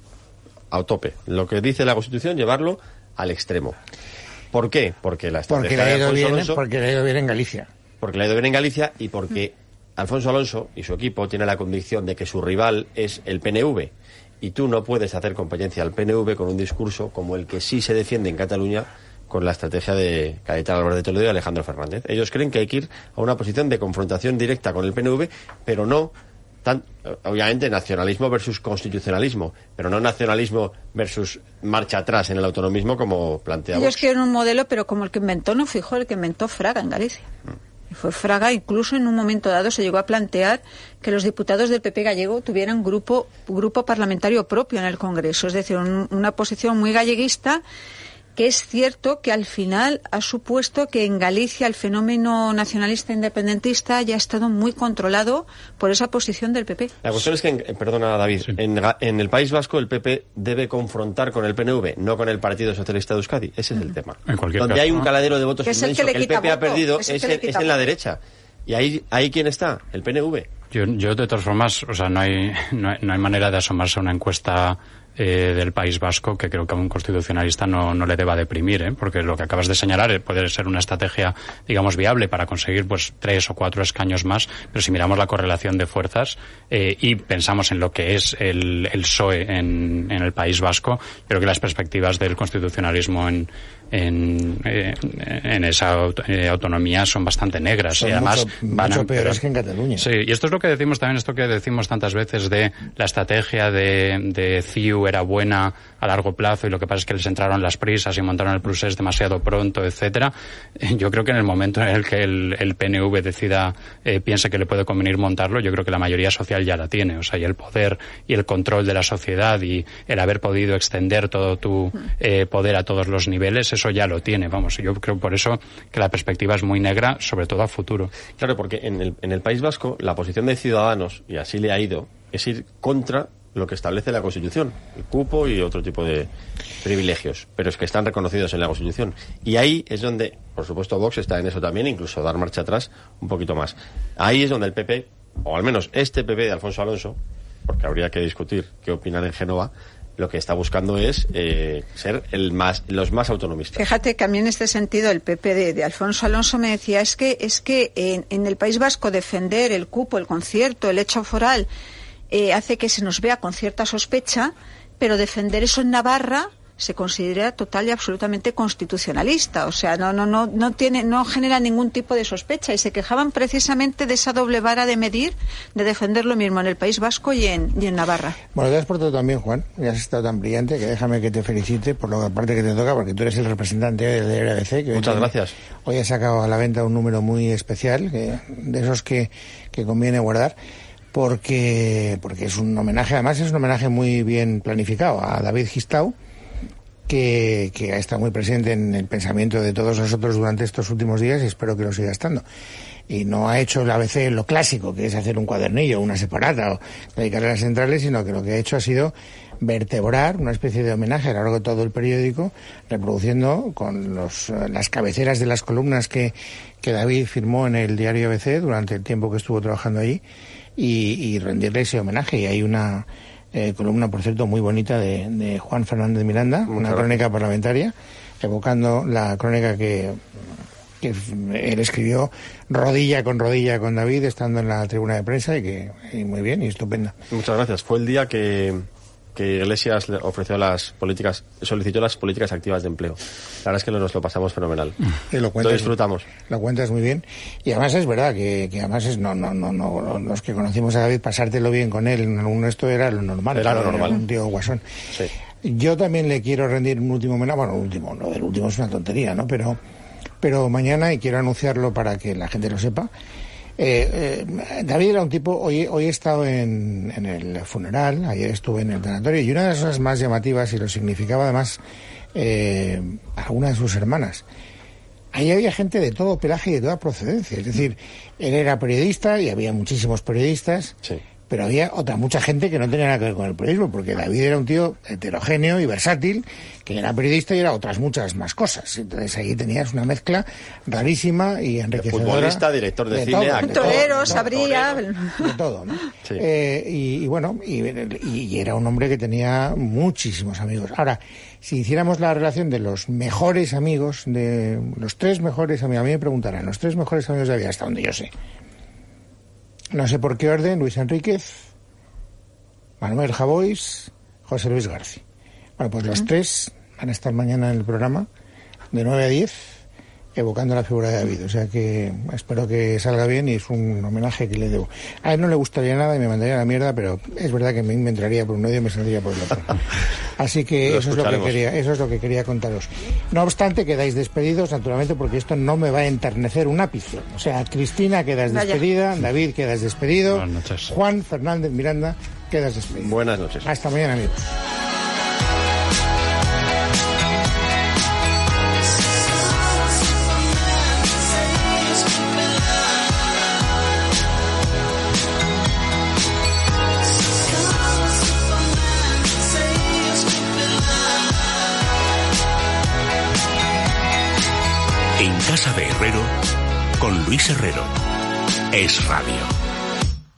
A tope. Lo que dice la Constitución, llevarlo al extremo. ¿Por qué? Porque la estrategia porque le ha ido de Alfonso bien, Alonso... Porque le ha ido bien en Galicia. Porque le ha ido bien en Galicia y porque Alfonso Alonso y su equipo tienen la convicción de que su rival es el P N V. Y tú no puedes hacer competencia al P N V con un discurso como el que sí se defiende en Cataluña con la estrategia de Cayetano Álvarez de Toledo y Alejandro Fernández. Ellos creen que hay que ir a una posición de confrontación directa con el P N V, pero no... Tan, obviamente nacionalismo versus constitucionalismo, pero no nacionalismo versus marcha atrás en el autonomismo como plantea Ellos Vox. quieren un modelo, pero como el que inventó, no Feijóo, el que inventó Fraga en Galicia. Mm. Y fue Fraga, incluso en un momento dado se llegó a plantear que los diputados del P P gallego tuvieran grupo, grupo parlamentario propio en el Congreso, es decir, un, una posición muy galleguista, que es cierto que al final ha supuesto que en Galicia el fenómeno nacionalista independentista haya estado muy controlado por esa posición del P P. La cuestión es que, en, perdona David, sí. en, en el País Vasco el P P debe confrontar con el P N V, no con el Partido Socialista de Euskadi. Ese es el tema. En cualquier Donde caso, hay un caladero de votos inmenso es el que, que el P P voto, ha perdido, es, es, es, es en la derecha. Y ahí, ahí ¿quién está? El P N V. Yo, yo de todas formas, o sea, no hay, no hay, no hay manera de asomarse a una encuesta eh, del País Vasco que creo que a un constitucionalista no, no le deba deprimir, ¿eh? Porque lo que acabas de señalar puede ser una estrategia, digamos, viable para conseguir pues tres o cuatro escaños más, pero si miramos la correlación de fuerzas eh, y pensamos en lo que es el, el P S O E en, en el País Vasco, creo que las perspectivas del constitucionalismo en En, en esa aut eh, autonomía son bastante negras son y además mucho, van mucho a, peores pero, que en Cataluña. Sí, y esto es lo que decimos también, esto que decimos tantas veces de la estrategia de, de C I U era buena a largo plazo y lo que pasa es que les entraron las prisas y montaron el procés demasiado pronto, etcétera. Yo creo que en el momento en el que el, el P N V decida, eh, piense que le puede convenir montarlo, yo creo que la mayoría social ya la tiene, o sea, y el poder y el control de la sociedad y el haber podido extender todo tu eh, poder a todos los niveles, eso ya lo tiene, vamos, yo creo por eso que la perspectiva es muy negra, sobre todo a futuro. Claro, porque en el, en el País Vasco la posición de Ciudadanos, y así le ha ido, es ir contra lo que establece la Constitución, el cupo y otro tipo de privilegios, pero es que están reconocidos en la Constitución. Y ahí es donde, por supuesto, Vox está en eso también, incluso dar marcha atrás un poquito más. Ahí es donde el P P, o al menos este P P de Alfonso Alonso, porque habría que discutir qué opinan en Génova, lo que está buscando es eh, ser el más, los más autonomistas. Fíjate que a mí en este sentido el P P de, de Alfonso Alonso me decía es que es que en, en el País Vasco defender el cupo, el concierto, el hecho foral eh, hace que se nos vea con cierta sospecha, pero defender eso en Navarra se considera total y absolutamente constitucionalista, o sea, no no no no tiene no genera ningún tipo de sospecha y se quejaban precisamente de esa doble vara de medir, de defender lo mismo en el País Vasco y en y en Navarra. Bueno, te has portado también, Juan, ya has estado tan brillante que déjame que te felicite por lo parte que te toca, porque tú eres el representante del R B C. Que Muchas hoy gracias. Hoy has sacado a la venta un número muy especial, que, de esos que, que conviene guardar, porque porque es un homenaje, además es un homenaje muy bien planificado a David Gistau, Que, que ha estado muy presente en el pensamiento de todos nosotros durante estos últimos días y espero que lo siga estando. Y no ha hecho el A B C lo clásico, que es hacer un cuadernillo, una separata o dedicarle a las centrales, sino que lo que ha hecho ha sido vertebrar una especie de homenaje a lo largo de todo el periódico, reproduciendo con los, las cabeceras de las columnas que, que David firmó en el diario A B C durante el tiempo que estuvo trabajando allí y, y rendirle ese homenaje. Y hay una Eh, columna, por cierto, muy bonita de, de Juan Fernández Miranda, Muchas una crónica gracias. parlamentaria, evocando la crónica que, que él escribió rodilla con rodilla con David, estando en la tribuna de prensa, y que y muy bien y estupenda. Muchas gracias. Fue el día que, que Iglesias le ofreció las políticas, solicitó las políticas activas de empleo. La verdad es que nos lo pasamos fenomenal. Y lo, cuentas, lo disfrutamos. Lo cuentas muy bien. Y además es verdad que, que además es no, no, no, no, los que conocimos a David, pasártelo bien con él, en algún esto era lo normal. Era lo normal. Era un tío guasón. Sí. Yo también le quiero rendir un último homenaje, bueno, un último, lo del último es una tontería, ¿no? Pero, pero mañana, y quiero anunciarlo para que la gente lo sepa, Eh, eh, David era un tipo, hoy, hoy he estado en, en el funeral, ayer estuve en el tanatorio, y una de las cosas más llamativas, y lo significaba además eh, alguna de sus hermanas, ahí había gente de todo pelaje y de toda procedencia, es decir, él era periodista y había muchísimos periodistas, sí. Pero había otra mucha gente que no tenía nada que ver con el periodismo, porque David era un tío heterogéneo y versátil, que era periodista y era otras muchas más cosas. Entonces ahí tenías una mezcla rarísima y enriquecedora. Futbolista, director de, de cine, todo, actor. Torero, sabría. De todo, ¿no? Sí. Eh, y, y bueno, y, y era un hombre que tenía muchísimos amigos. Ahora, si hiciéramos la relación de los mejores amigos, de los tres mejores amigos, a mí me preguntarán, los tres mejores amigos de David, hasta donde yo sé. No sé por qué orden, Luis Enríquez, Manuel Javois, José Luis García. Bueno, pues los tres van a estar mañana en el programa, de nueve a diez, evocando la figura de David. O sea que espero que salga bien y es un homenaje que le debo. A él no le gustaría nada y me mandaría a la mierda, pero es verdad que me entraría por un medio y me saldría por el otro. Así que eso es lo que quería, eso es lo que quería contaros. No obstante, quedáis despedidos, naturalmente, porque esto no me va a enternecer un ápice. O sea, Cristina, quedas despedida, David, quedas despedido, Buenas noches. Juan Fernández Miranda, quedas despedido. Buenas noches. Hasta mañana, amigos. En casa de Herrero, con Luis Herrero. Es Radio.